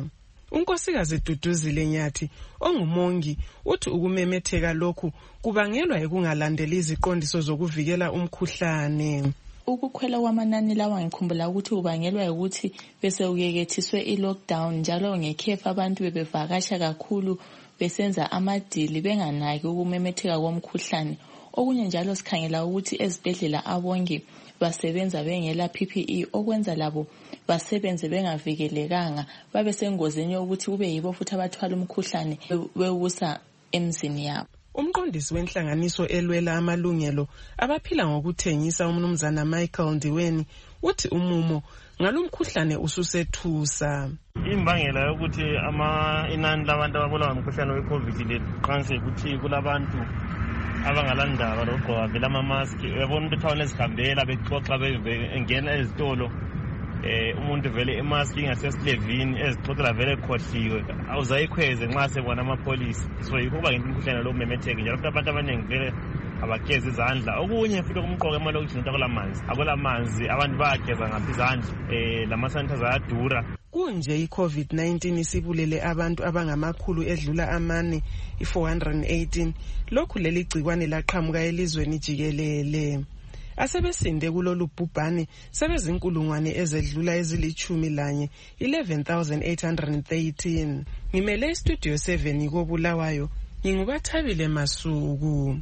Unkosikazi Duduzile Nyathi ongumongi uthi ukumemetheka lokhu kubangelwa ekungalandeli iziqondiso zokuvikela umkhuhlane. Ukukhwela kwamanani lawa ngikhumbula ukuthi kubangelwa ukuthi bese ukekethiswe i-lockdown njalo ngekhefa abantu bebevakasha kakhulu besenza amadili benganaki ukumemetheka komkhuhlane. Okunye njalo sikhangela ukuthi ezibhedlela abongi basebenza bengela P P E okwenza labo basebenze bengavikelekanga babe sengozini yokuthi kube yibo futhi abathwala umkhuhlane bewusa emzini yabo. Umqondisi wenhlanganiso elwela amalungelo abaphila ngokuthengisa umnumzana Michael Ndiweni uthi umumo ngalomkhuhlane ususethusa. Imbangela yokuthi ama inani labantu ababulawa ngumkhuhlane we-COVID liqanse ukuthi kulabantu abangalandaba lokugqoka vele ama-mask. Uyabona ukuthi thawona ezihambela bexoxa bengena ezitolo eh umuntu vele imask ingasesilevini ezixoxela vele ekhohliwe awuzayikhweze nxa sebona amapolisi. So yikho kuba ngimkhuhlane lo memetheke njalo futhi abantu abaningi vele abageza izandla. Okunye futhi kumqoka imali ukuthi akula manzi akula manzi abantu bayageza ngaphi izandla eh lama sanitizer ayadura. Kunje i-COVID nineteen isibulele abantu abangamakhulu edlula amane i-four hundred eighteen. Lokhu leli gcikwane laqhamuka elizweni jikelele. Asebesinde kulolu bhubhane sebezinkulungwane ezedlula ezilichumi lanye eleven thousand eight hundred thirteen. Ngimele studio seven koBulawayo ngingubathabile Masuku.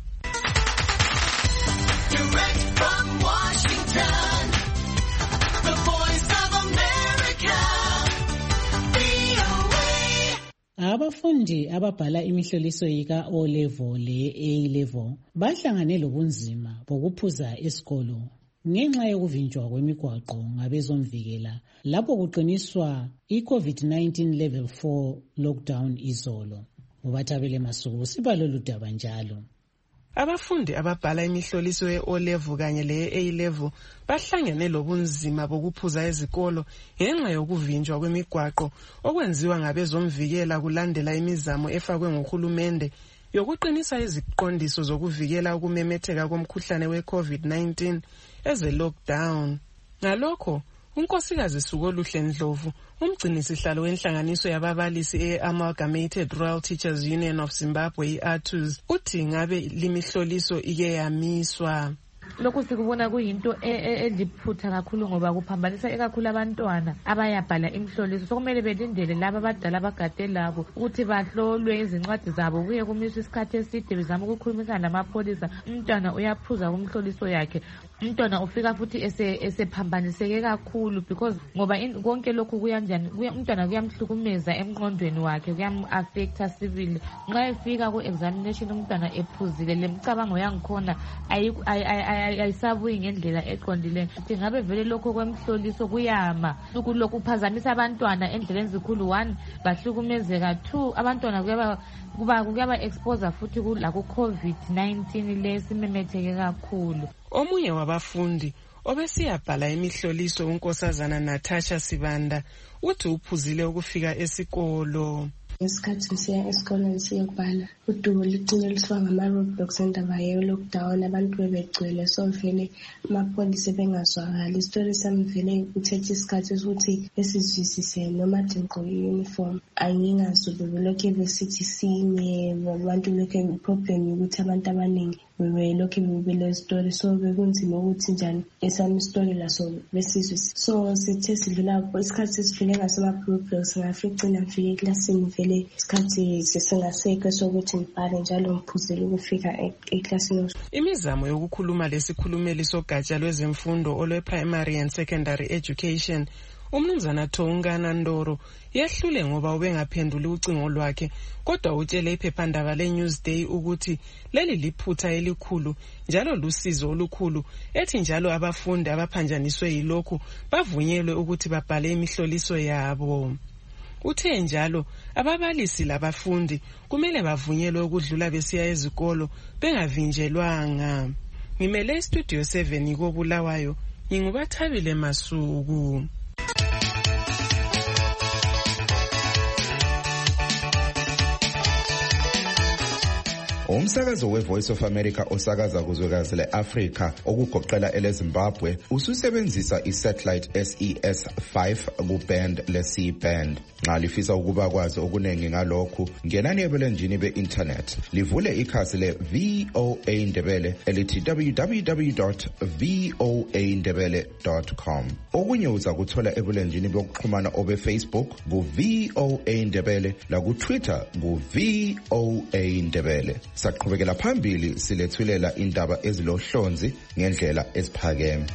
Direct from Washington, the voice of America, V O A. Abafundi ababhala imihloliso yika O level le A level bahlangane lobunzima bokuphuza esikolo ngenxa yokuvinjwa kwemigwaqo ngabezomvikela lapho kuqiniswa i-COVID nineteen level four lockdown izolo. Ubathabele Masuku sibalo ludaba njalo. Abafundi ababhala imihloliso ye-O level kanye le-A level bahlangene lobunzima bokuphuza ezikolo ngenxa yokuvinjwa kwemigwaqo okwenziwa ngabezomvikela kulandela imizamo efakwe nguhulumende yokuqinisa iziqondiso zokuvikela ukumemetheka komkhuhlane we-COVID nineteen eze lockdown. Ngalokho unkosikazi Sukoluhle Ndlovu umgcinisihlalo wenhlanganiso yababalisi e-Amalgamated Rural Teachers Union of Zimbabwe i-A T U Z uthi ngabe limihloliso ike yamiswa. Lokhu sikubona kuyinto eliphutha kakhulu ngoba kuphambanisa ekakhulu abantwana abayabhala imhloliso. Sokumele belindele laba abadala abagade labo ukuthi bahlolwe izincwadi zabo kuye kumiswa isikhathi eside bezama ukukhulumisana namapholisa. Umntwana uyaphuza kumhloliso yakhe. Umntwana ufika futhi esephambaniseke kakhulu because ngoba konke lokhu kuyanjani umntwana kuyamhlukumeza emqondweni wakhe kuyam-affecta sibili. Nxa efika ku-examination umntwana ephuzile lemicabango yangikhona ayisabuyi ngendlela eqondileyo. Ngabe vele lokho kwemhloliso kuyama kulokhu kuphazamisa abantwana endleleni ezikhulu. One, bahlukumezeka. Two, abantwana kuyaba kuba kuyaba expose futhi la ku-COVID nineteen lesimemetheke kakhulu. Omunye wabafundi obesiyabhala imihloliso unkosazana Natasha Sibanda uthi uphuzile ukufika esikolo. Ngesikhathi ngisiya esikoleni siyokubhala udubo ligcine liswa ngama-roadblocks endaba ye-lockdown abantu bebegcwele so vele amapholisa bengazwakali. Isitori sami vele kuthethe isikhathi ukuthi besizwisise noma ngigqoke i-uniform angingazi belokhu besithi sime abantu lokhu iproblem yokuthi abantu abaningi bebelokhu bebele story so bekunzima ukuthi njani esami story laso besizwisise. So sithe sidlula isikhathi sifike ngasema-roadblocks ngafika ngifike eklasini vele isikhathi sesingasekho sokuthi ngibhale njalo ngiphuzile ukufika eklasini. Imizamo yokukhuluma lesikhulumeli sogatsha lwezemfundo olwe-primary and secondary education umnumzana Thongana Ndoro yehlule ngoba ubengaphenduli ucingo lwakhe kodwa utshele iphephandaba le-Newsday ukuthi leli liphutha elikhulu njalo lusizo olukhulu ethi njalo abafundi abaphanjaniswe yilokhu bavunyelwe ukuthi babhale imihloliso yabo. Uthe njalo ababalisi labafundi kumele bavunyelwe ukudlula besiya ezikolo bengavinjelwanga. Ngimele studio seven koBulawayo ngingubathabile Masuku. Umsakazo we-Voice of America osakaza kuzwekazi le-Afrika okugoqela ele-Zimbabwe ususebenzisa i-satellite S E S five ku-band le-C band. Nxa lifisa ukuba kwazi okuningi ngalokhu, ngenani ebulenjini be-internet livule ikhasi le-V O A Ndebele elithi w w w dot v o a ndebele dot com. Okunye uza kuthola ebulenjini bokuxhumana obe-Facebook ku-V O A Ndebele laku-Twitter ku-V O A Ndebele. Saqhubekela phambili silethulela indaba ezilohlonzi ngendlela eziphakeme.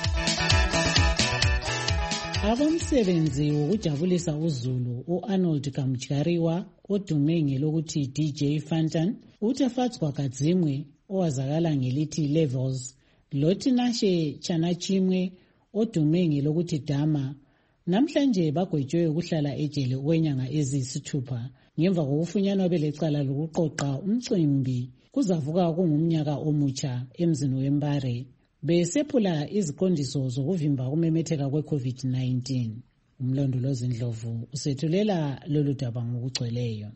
Abomsebenzi wokujabulisa uZulu u-Arnold Kamjariwa odume ngelokuthi D J Fantan, uTafatswa Kadzimwe owazakala ngelithi Levels, loTinashe Chanachimwe odume ngelokuthi Dama, namhlanje bagwetshwe ukuhlala ejele okwenyanga eziyisithupha ngemva kokufunyanwa belecala lokuqoqa umcimbi kuzavuka kungumnyaka omutsha emzini wembare besephula iziqondiso zokuvimba ukumemetheka kwe-COVID nineteen. Umlondolozi Ndlovu usethulela lolu daba ngokugcweleyo.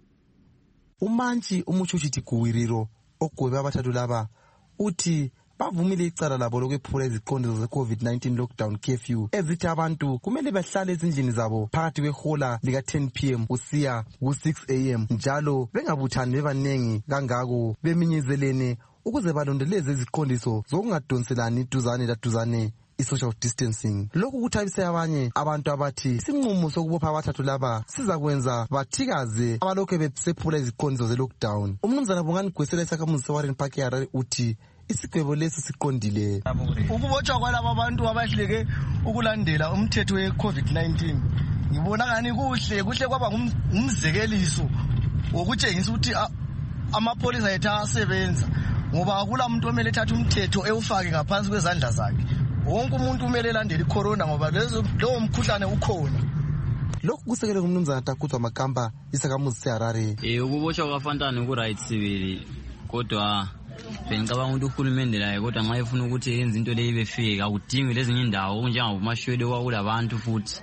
Umantshi umutshutshithi Guwiriro ogwebe abathathu laba uthi bavumile icala labo lokwephula iziqondiso ze-COVID nineteen lockdown curfew ezithi abantu kumele bahlale ezindlini zabo phakathi kwehola lika ten p m kusiya ku-six a m njalo bengabuthani bebanengi kangako beminyezelene ukuze balondeleze iziqondiso zokungadonselani duzane laduzane i-social distancing. Lokhu kuthabise abanye abantu abathi isinqumo sokubopha abathathu laba sizakwenza bathikaze abalokhu besephula iziqondiso ze-lockdown. Umnumzana Bongani Gwesela isakhamuzi se-Warren Park eHarare uthi isigwebo lesi siqondile. Ukubotshwa kwalaba abantu abahleke ukulandela umthetho we-COVID nineteen ngibona ngani kuhle kuhle kwaba ngumzekeliso wokutshengisa ukuthi amapolisa ethu asebenza, ngoba akula muntu omele ethathe umthetho ewufake ngaphansi kwezandla zakhe. Wonke umuntu umele elandele icorona ngoba lowo mkhuhlane ukhona. Lokhu kusekele kumnumzana Takuthwa Makamba isakhamuzi seHarare. Eh ukubotshwa kwaFantani ku-right sibili, kodwa bengicabanga ukuthi uhulumende laye kodwa nxa efuna ukuthi yenze into leyo ibefike akudingi lezinye indawo okunjengabomashwele kwakulabantu futhi.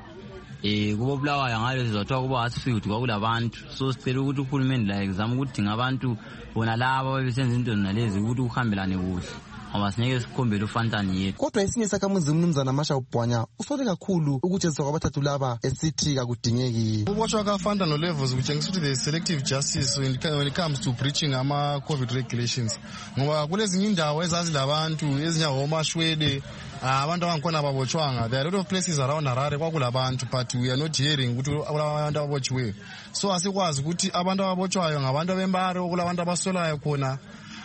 Eh kubo Bulawayo ngalo sizothiwa kuba Hatfield kwakulabantu, so sicela ukuthi uhulumende laye kuzama ukudinga abantu bona laba besenza into nalezi ukuthi uhambelane kuhle. Awasingeke sikhombele uFantani yethu. Kodwa esinye isakhamuzi umnumzana Masha Ubhwanya usole kakhulu ukutshenziswa kwabathathu laba esithi kakudingeki. Ukubotshwa kaFantani noLevels kutshengisa ukuthi there is selective justice when it comes to breaching ama-COVID regulations, ngoba kulezinye indawo ezazilabantu ezinjengomashwele abantu abangikhona ababotshwanga. There are a lot of places around Harare kwakulabantu, but we are not hearing ukuthi abantu ababotshiweyo. So asikwazi ukuthi abantu ababotshwayo ngabantu abembare okulabantu abasolayo khona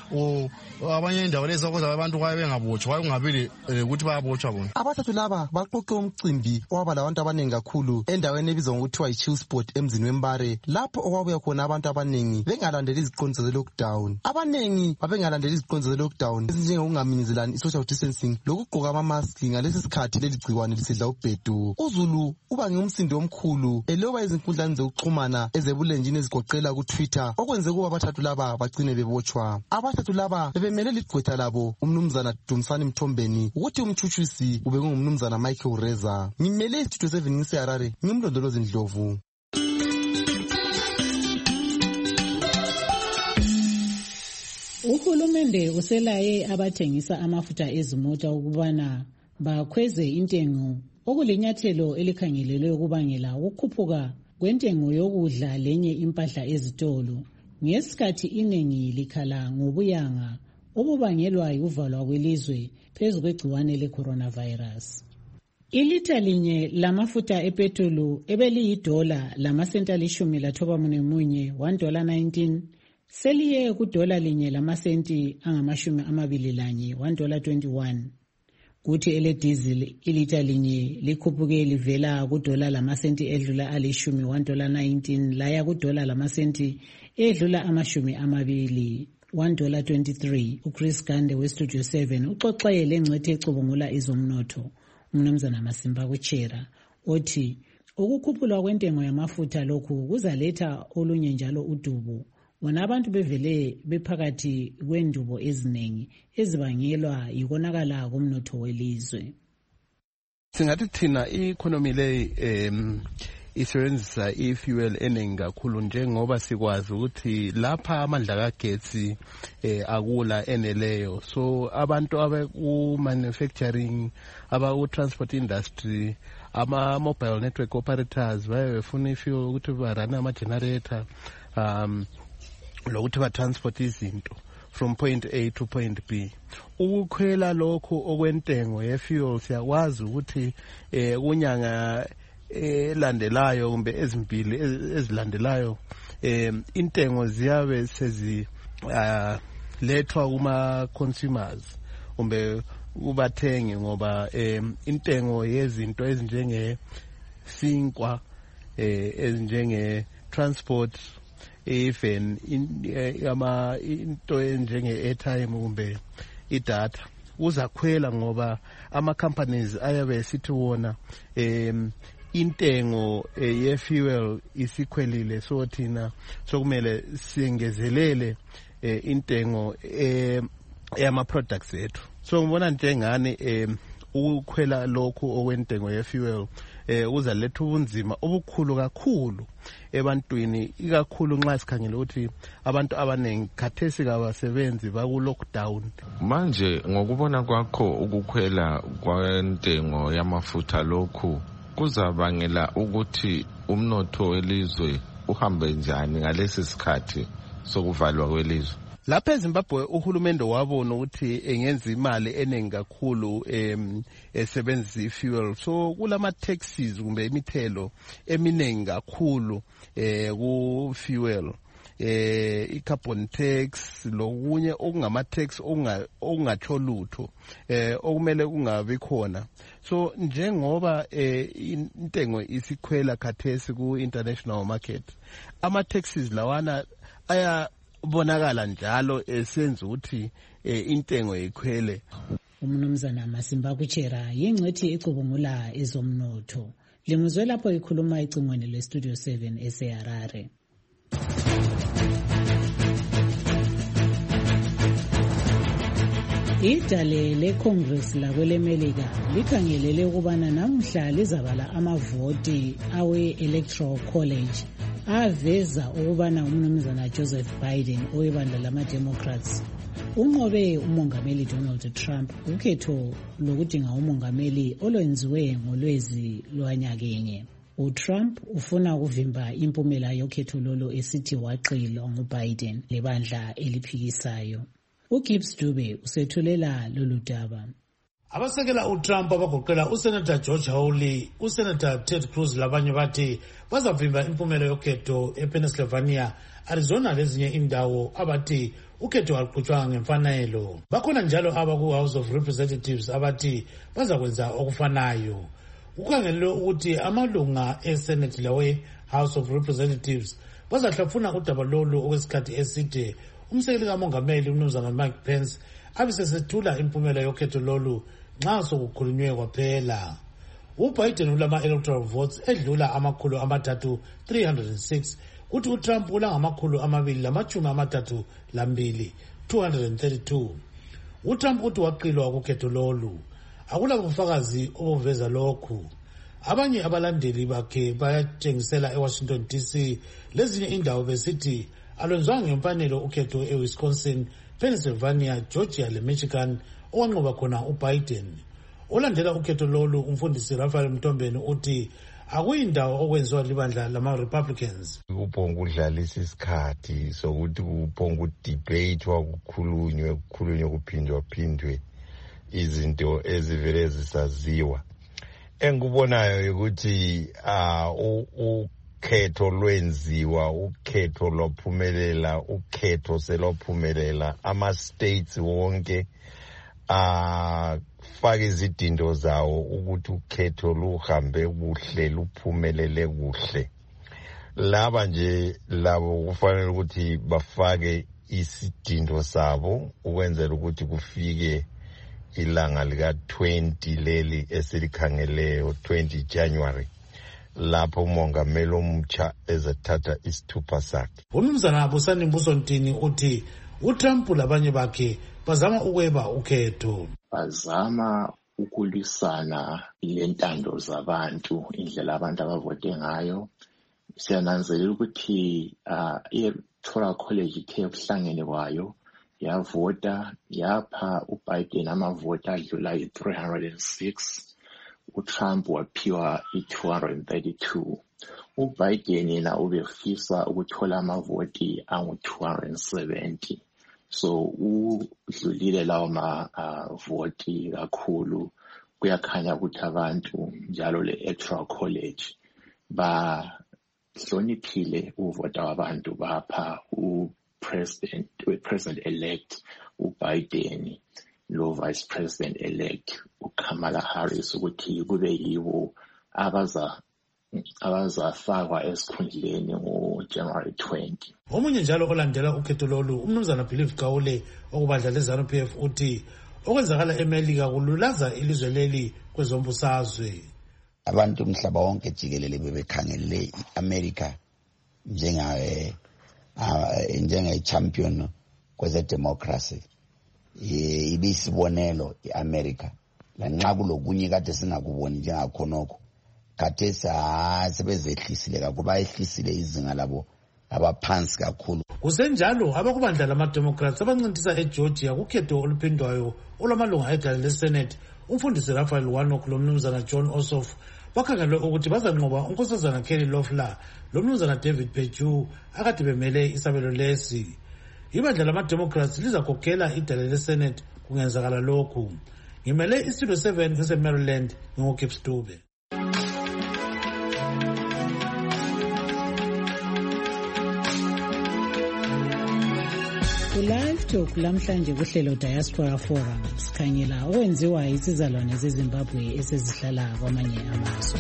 o abanye indawo lezi okuza abantu kwaye bengabotshwa kwaye ungabili ukuthi bayabotshwa bona. Abathathu laba baqoqe umcimbi owaba labantu abaningi kakhulu endaweni ebizwa ngokuthiwa yi-Chill Spot emzini wembare, lapho okwabuya khona abantu abaningi bengalandeli iziqondiso ze-lockdown. Abaningi babengalandeli iziqondiso ze-lockdown ezinjengokungaminyezelani i-social distancing lokugqoka ama-mask ngalesi sikhathi leli gciwane lisidla ubhedu. UZulu uba ngumsindo omkhulu eloba izinkundlane zokuxhumana ezebulenjini ezigoqela ku-Twitter okwenze kuba abathathu laba bagcine bebotshwa. Abathathu laba bebemele ligqwetha labo umnumzana Dumisani Mthombeni ukuthi umtshutshisi ube ngumnumzana Michael Reza. Ngimele istudio seven ngiseHarare, ngimlondolozi Ndlovu. Uhulumende uselaye abathengisa amafutha ezimota ukubana bakhweze intengo, okulinyathelo elikhangelelwe ukubangela ukukhuphuka kwentengo yokudla lenye impahla ezitolo. Ngesikhathi iningi likhala ngobuyanga obubangelwa yuvalwa kwelizwe phezu kwegciwane le-coronavirus. Ilitha linye lamafutha epetrolu ebeliyidola lamasenti alishumi lathoba munye one dollar nineteen seliye kudola linye lamasenti angamashumi amabili lanye one dollar twenty-one. Kuthi ele diesel ilitha linye likhuphuke livela kudola lamasenti edlula alishumi one dollar nineteen laya kudola lamasenti edlula amashumi amabili one dollar twenty-three. uChris Gande westudio seven uxoxele lengcwethe ecubungula izomnotho umnumzana Masimba kuChera othi ukukhuphulwa kwentengo yamafutha lokhu kuzaletha olunye njalo udubo, bona abantu bevele bephakathi kwendubo eziningi ezibangelwa yikonakala komnotho welizwe. Singathi thina i-economy le um isebenzisa i-fuel eningi kakhulu njengoba sikwazi ukuthi lapha amandla kagetsi eh, akula eneleyo. So abantu abaku-manufacturing, abaku-transport industry, ama-mobile network operators baye befuna i-fuel ukuthi barane ama-generator um lokuthi ba-transport izinto from point A to point B. Ukukhwela lokhu okwentengo ye-fuel siyakwazi ukuthi eh, kunyanga elandelayo kumbe ezimbili ezilandelayo eh intengo ziyabe sezi uh, lethwa kuma consumers kumbe kubathengi ngoba eh intengo yezinto ezinjenge sinkwa eh ezinjenge transport even ama into enjenge airtime kumbe idatha uzakhwela ngoba ama companies ayabe sithi wona em intengo ye-fuel isikhwelile, so thina sokumele singezelele intengo yama-products ethu. So ngibona njengani ukukhwela lokhu okwentengo ye-fuel uza letha ubunzima obukhulu kakhulu ebantwini, ikakhulu nxa sikhangele ukuthi abantu abaningi khathesi kabasebenzi baku-lockdown. Manje ngokubona kwakho ukukhwela kwentengo yamafutha lokhu kuzabangela ukuthi umnotho welizwe uhambe njani ngalesi sikhathi sokuvalwa kwelizwe? Lapha eZimbabwe uhulumende wabona ukuthi engenza imali eningi kakhulu em esebenzisa ifuel, so kulama taxes kumbe imithelo eminingi kakhulu eh ku fuel, eh i-carbon tax lokunye okungama tax okungatsho lutho eh okumele kungabi khona. So njengoba eh intengo isikhwela khathesi ku international market, ama taxes lawana aya bonakala njalo esenza ukuthi intengo ikhwele. Umnumzana Masimba Kuchera yingcwethi ecubungula ezomnotho. Limuzwe lapho ikhuluma icingweni le Studio seven eseHarare. Idale le-Congress lakwelemelika likhangelele ukubana namhla lizabala amavoti awe-Electoral College aveza ukubana umnumzana Joseph Biden owebandla lama-Democrats unqobe umongameli Donald Trump ukhetho lokudinga umongameli olwenziwe ngolwezi lwanyakenye. uTrump ufuna ukuvimba impumela yokhetho lolo esithi waqilwa nguBiden lebandla eliphikisayo. uGibbs Dube usethulela lolu daba. Abasekela uTrump abagoqela uSenator George Hawley, uSenator Ted Cruz labanye bathi bazavimba impumela yokhetho ePennsylvania, Arizona lezinye indawo abathi ukhetho aluqhutshwanga ngemfanelo. Bakhona njalo abaku House of Representatives abathi bazakwenza okufanayo. Ukhangelwe ukuthi amalunga eSenate lawe House of Representatives bazahlafuna udaba lolu okwesikhathi eside. Umsekeli kamongameli umnumzana Mike Pence abisesethula impumela yokhetho lolu nxa sokukhulunywe kwaphela. uBiden ulama electoral votes edlula amakhulu amathathu three hundred six, kuthi uTrump ulangamakhulu amabili lamachumi amathathu lambili two hundred thirty-two. uTrump uthi waqilwa kukhetho lolu. Akula bufakazi obuveza lokhu. Abanye abalandeli bakhe bayatshengisela eWashington D C lezinye indawo besithi alwenzanga ngemfanelo ukhetho eWisconsin, Pennsylvania, Georgia leMichigan owanqoba khona uBiden. Olandela ukhetho lolu umfundisi Raphael Mtombeni uthi akuyindawo okwenziwa libandla lama-Republicans. Kuphonga udlalisa isikhathi sokuthi kuphonga udebate wakukhulunywe kukhulunywe kuphindwa phindwe izinto ezivele zisaziwa. Engikubonayo ukuthi uh ukhetho lwenziwa, ukhetho lwaphumelela, ukhetho selwaphumelela, ama states wonke ah faka izidindo zawo ukuthi ukhetho luhambe kuhle luphumelele kuhle. Laba nje labo kufanele ukuthi bafake isidindo sabo ukwenzela ukuthi kufike ilanga lika twenty leli esilikhangeleyo twenty January lapho umongameli omtsha ezathatha isithupha sakhe. Umnumzana Busani Mbusontini uthi uTrump labanye bakhe bazama ukweba ukhetho. Bazama ukulwisana lentando zabantu, indlela abantu abavote ngayo. Siyananzelela ukuthi uh, i-Electoral College ithe kuhlangene kwayo yavota yapha uBiden amavota adlula i-three hundred six, uTrump waphiwa i-two hundred thirty-two. uBiden yena ubefisa ukuthola amavoti angu-two hundred seventy. So udlulile lawo mavoti kakhulu. Kuyakhanya ukuthi abantu njalo le-Electoral College ba hloniphile uvota wabantu bapha u-president president elect uBiden lo vice president elect uKamala Harris ukuthi kube yibo abaza abazafakwa esikhundleni ngo-January twentieth. Omunye njalo olandela ukhetho lolu umnumzana Believe Gawule okubadla leZANU P F uthi okwenzakala eMelika kululaza ilizwe leli kwezombusazwe. Abantu umhlaba wonke jikelele bebekhangelele iAmerica njenga njenge champion kweze democracy. Ibisibonelo iAmerica lanxa kulokunye kade singakuboni njengakhonokho. Kade sebezehlisile kakhulu, bayehlisile izinga labo abaphansi kakhulu. Kusenjalo abakubandla lama-Democrats abancintisa eGeorgia kukhetho oluphindwayo olwamalunga edala leSenate, umfundisi Raphael Warnock lomnumzana John Ossoff bakhangelwe ukuthi bazanqoba unkosazana Kelly Loeffler lomnumzana David Perdue akade bemele isabelo lesi. Ibandla lama-Democrats lizakhokhela idala leSenate kungenzakala lokhu. Ngimele iStudio seven eseMaryland nginguGibbs Dube. Live Talk lamhlanje kuhlelo Diaspora Forum sikhangela okwenziwa izizalwane zeZimbabwe esezihlala kwamanye amazwe.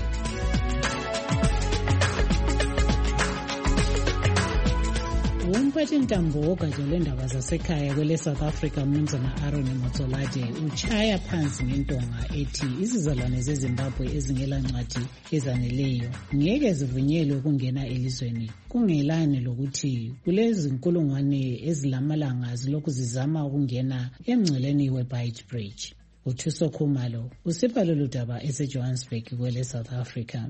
Umphathi ntambo wogatsha lwendaba zasekhaya kwele South Africa umnumzana Aaron Motsolade uchaya phansi ngentonga ethi izizalwane zeZimbabwe ezingela ncwadi ezaneleyo ngeke zivunyelwe ukungena elizweni kungelani lokuthi kulezi inkulungwane ezilamalanga zilokhu zizama ukungena emngceleni weBeit Bridge. uThuso Khumalo usipha lolu daba eseJohannesburg kwele South Africa.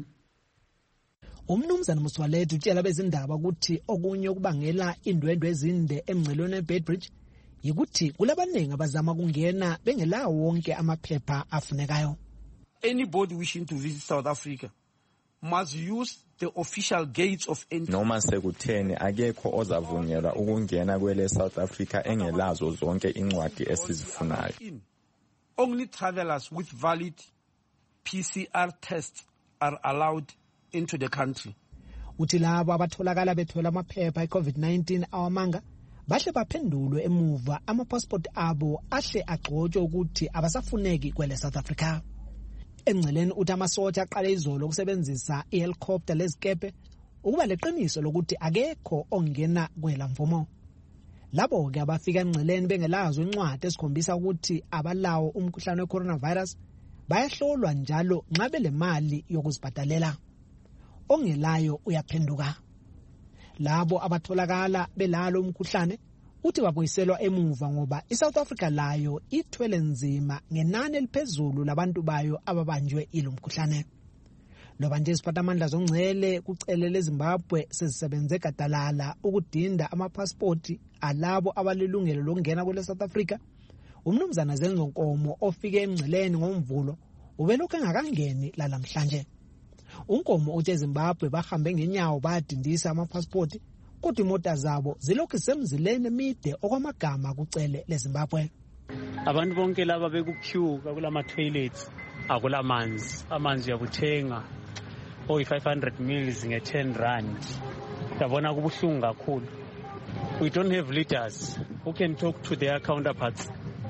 Umnumzana Motsolade utshela bezindaba ukuthi okunye ukubangela indwendwe ezinde emngcelweni weBeit Bridge yikuthi kulabanengi abazama ukungena bengelawo wonke amaphepha afunekayo. Anybody wishing to visit South Africa must use the official gates of entry. Noma sekutheni akekho ozavunyelwa ukungena kwele South Africa engelazo zonke incwadi esizifunayo. Only travelers with valid P C R tests are allowed into the country. Uthi labo abatholakala bethola amaphepha eCovid nineteen awamanga bahle baphendulwe emuva amapassport abo ahle agcotshwe ukuthi abasafuneki kwele South Africa. Emngceleni uthi amasotsha aqala izolo ukusebenzisa ihelicopter lezikepe ukuba leqiniso lokuthi akekho ongena kwela mvumo. Labo ke abafika emngceleni bengelazo incwadi esikhombisa ukuthi abalawo umkhuhlane weCoronavirus bayahlolwa njalo nxa belemali yokuzibhadalela. Ongelayo uyaphenduka. Labo abatholakala belalo umkhuhlane uthi babuyiselwa emuva ngoba iSouth Africa layo ithwele nzima ngenani eliphezulu labantu bayo ababanjwe ilomkhuhlane. Loba nje isiphathamandla zongcele kucele leZimbabwe sezisebenze gadalala ukudinda amapassport alabo abalilungelo lokungena kwele South Africa, umnumzana Zenzo Nkomo ofike emngceleni ngomvulo ubelokhu engakangeni lalamhlanje. Unkomo uthi eZimbabwe bahambe ngenyawo bayadindisa amapassport kodwa imota zabo zilokhu semzileni emide okwamagama kucele leZimbabwe. Abantu bonke laba bekuqueue kulama toilets akulamanzi, amanzi yakuthenga oyi five hundred mils nge ten rand. Yabona kubuhlungu kakhulu. We don't have leaders who can talk to their counterparts.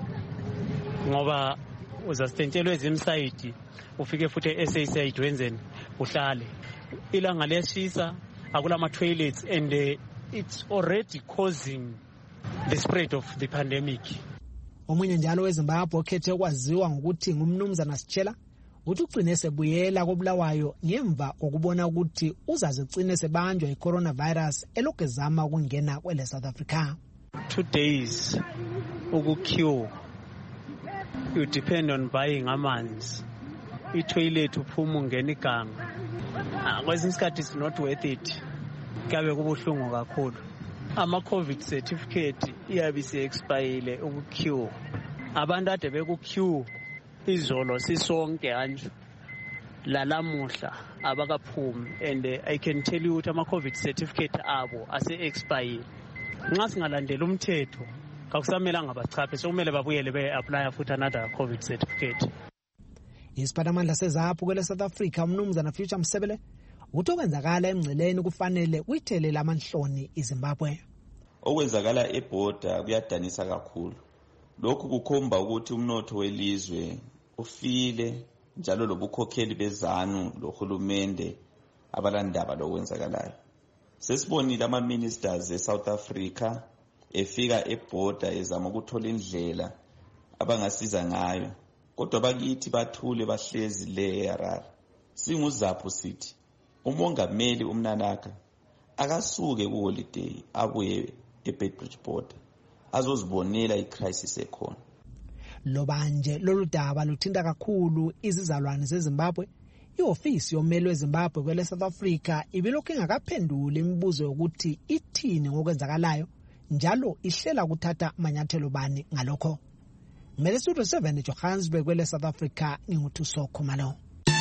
Ngoba uzastentshelwe ezimsayidi ufike futhi e-S A side wenzeni uhlale. Ilanga liyashisa akulama toilets and uh, it's already causing the spread of the pandemic. Omunye njalo weZimbabwe okhethe kwaziwa ngokuthi ngumnumzana Sitshela uthi ugcine sebuyela koBulawayo ngemva kokubona ukuthi uzazigcine sebanjwa iCoronavirus elokezama ukungena kwele South Africa. Two days ukuqueue you depend on buying amanzi, i-toilet uphuma ungena iganga. Kwesinye isikhathi it's not worth it. Kuyabe kubuhlungu kakhulu. Ama-COVID certificate iyabe isi-expayile uku-queue. Abantu ade beku-queue izolo sisonke kanje. Lalamuhla abakaphumi, and uh, I can tell you ukuthi ama-COVID certificate abo ase-expayile. Nxa singalandela umthetho kakusamelanga bachaphe, sokumele babuyele be-apply futhi another COVID certificate. Isiphathimandla sezaphu kwele South Africa umnumzana Future Msebele uthi okwenzakala emngceleni kufanele kuyithele lamanhloni iZimbabwe. Okwenzakala eborder kuyadanisa kakhulu. Lokhu kukhomba ukuthi umnotho welizwe ufile njalo lobukhokheli bezanu lohulumende abalandaba lokwenzakalayo. Sesibonile ama ministers eSouth Africa efika eborder ezama ukuthola indlela abangasiza ngayo. Kodwa bakithi bathule bahlezi le eHarare. Singuzapho sithi umongameli umnanaka akasuke ku holiday abuye eBedbridge border azozibonela icrisis ekhona. Lobanje lolu daba luthinta kakhulu izizalwane zeZimbabwe. Iofisi yommeli weZimbabwe kwele South Africa ibilokhu ingakaphendula imibuzo yokuthi ithini ngokwenzakalayo njalo ihlela ukuthatha manyathelo bani ngalokho. Mmele Studio seven eJohannesburg kwele South Africa nginguthuso Khumalo.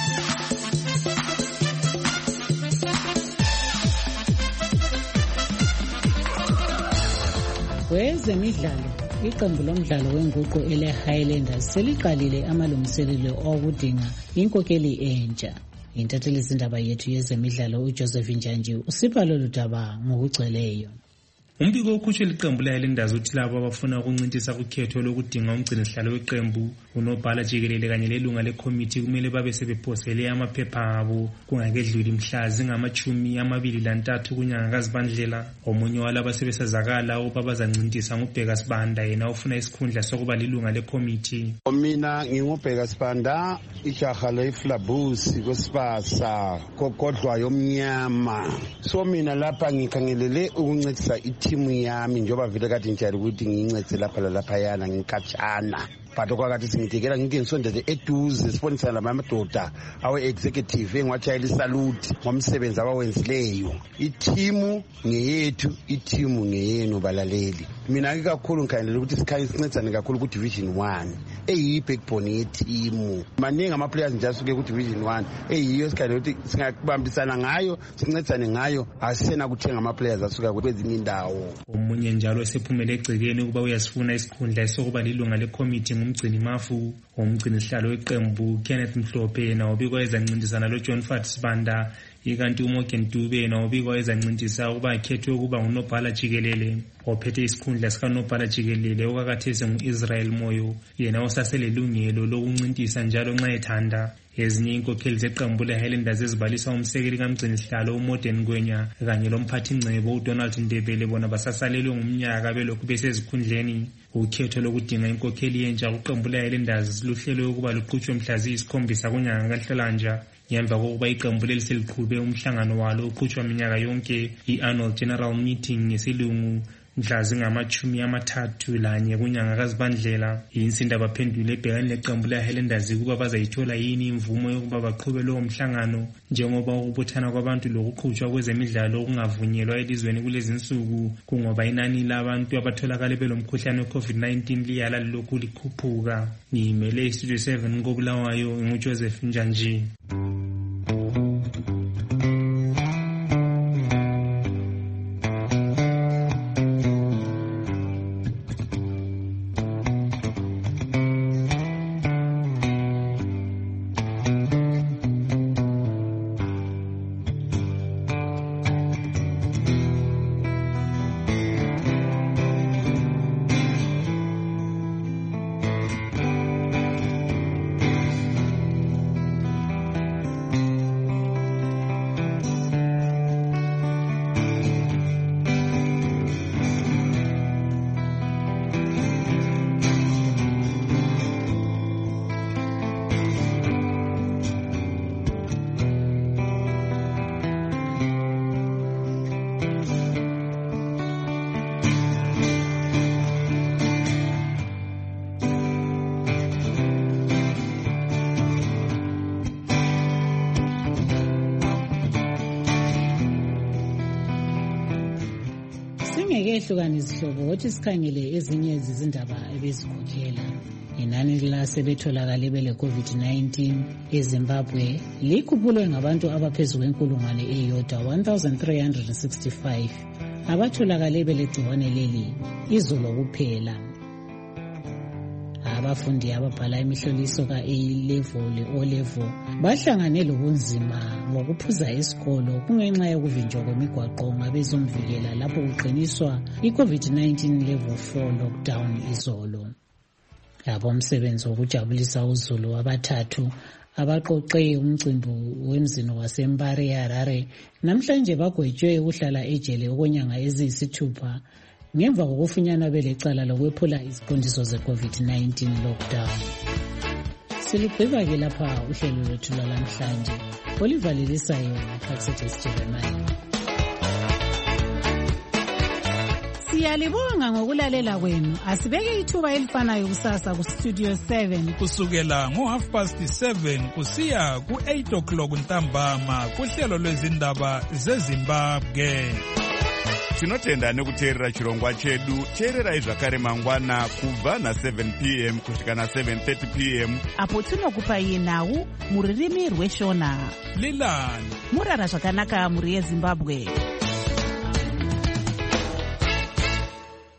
Kwezemidlalo, iqembu lomdlalo wenguqu ele Highlanders seliqalile amalungiselelo okudinga inkokeli entsha. Intatheli izindaba yethu yezemidlalo uJoseph Njanji usipha lolu daba ngokugcweleyo. Umbiko okhutshwe liqembu le-Highlanders uthi labo abafuna ukuncintisa kukhetho lokudinga umgcinisihlalo weqembu unobhala jikelele kanye lelunga lekomiti kumele babe sebephosele amaphepha abo kungakedluli mhla zingamachumi amabili lantathu kunyanga kaZibandlela. Omunye walabo asebesazakala ukuba bazancintisa ngubheka Sibanda, yena ufuna isikhundla sokuba lilunga lekomiti. Mina ngingubheka Sibanda, ijaha leflabusi kwesibasa kokodlwa yomnyama. So mina lapha ngikhangelele ukuncedisa itimu yami njoba vile kade njalo ukuthi ngincetse lapha lapha yana ngikhatshana. But okwakathi singitekela ngingisondeze eduze sibonisa lamadoda awe executive engwachayela salute ngomsebenzi abawenzileyo. Itimu ngeyethu, itimu ngeyenu balaleli. Mina ke kakhulu ngikhandela ukuthi sikhanye sincedzane kakhulu ku division one eyi backbone yetimu. Maningi ama players nje asuke ku division one eyiyo sikhandela ukuthi singakubambisana ngayo sincedzane ngayo asena kuthenga ama players asuka kwezinye indawo. Omunye njalo esephumele egcekeni ukuba uyasifuna isikhundla sokuba lilunga lekomiti ngumgcini mafu umgcinisihlalo weqembu Kenneth Mhlophe na ubikwa ezancintisana lo John Fat Sibanda, ikanti uMorgan Dube na ubikwa ezancintisa ukuba akhethwe ukuba ngunobhala jikelele. Ophethe isikhundla sika nobhala jikelele okakathese nguIsrael Moyo, yena osaselelungelo lokuncintisa njalo nxa ethanda. Ezinye inkokheli zeqembu le-Highlanders ezibalisa umsekeli kamgcinisihlalo uModern Ngwenya kanye lomphathi ngcebo uDonald Ndebele bona basasalelwe ngumnyaka belokhu besezikhundleni. Ukhetho lokudinga inkokheli yentsha kuqembu le-Highlanders luhlelwe ukuba luqhutshwe mhla ziyisikhombisa kunyanga kaNhlolanja. Ngemva kokuba iqembu leli seliqhube umhlangano walo uqhutshwa minyaka yonke i-annual general meeting ngesilungu mhla zingamachumi amathathu lanye kunyanga kaZibandlela. Insinda baphendule ebhekane leqembu le-Highlanders ukuba bazayithola yini imvumo yokuba baqhube lowo mhlangano njengoba ukubuthana kwabantu lokuqhutshwa kwezemidlalo okungavunyelwa elizweni kulezi nsuku kungoba inani labantu abatholakala belomkhuhlane we-COVID nineteen liyala lokhu likhuphuka. Ngimele iStudio seven koBulawayo nguJoseph Njanji. ukwehlukana izihlobo wothi sikhangele ezinye izindaba ebezikhokhela. Inani lasebetholakale bele COVID nineteen eZimbabwe likhuphulwe ngabantu abaphezu kwenkulungwane eyodwa one thousand three hundred sixty-five abatholakale belegciwane leli izolo kuphela. Abafundi ababhala imihloliso ka-A level le-O level bahlangane lobunzima ngokuphuza esikolo kungenxa yokuvinjwa kwemigwaqo ngabezomvikela lapho kuqiniswa i-COVID nineteen level four lockdown izolo. Abomsebenzi wokujabulisa uZulu abathathu abaqoqe umcimbi wemzino waseMbare eHarare namhlanje bagwetshwe ukuhlala ejele okwenyanga eziyisithupha ngemva kokufunyana belecala lokwephula iziqondiso ze-COVID nineteen lockdown. Silugqiba-ke lapha uhlelo lwethu lwalamhlanje. Oliver Lilisayo, Praxedes Jeremiah. Siyalibonga ngokulalela kwenu. Asibeke ithuba elifanayo kusasa ku Studio seven kusukela ngo half past seven kusiya ku eight o'clock ntambama kuhlelo lwezindaba zeZimbabwe. Tinotenda nekuteerera chirongwa chedu. Teererai zvakare mangwana kubva na seven p m kusvika na seven thirty p m apo tinokupai nhau muririmi rweshona. Lilani murara zvakanaka muri yeZimbabwe.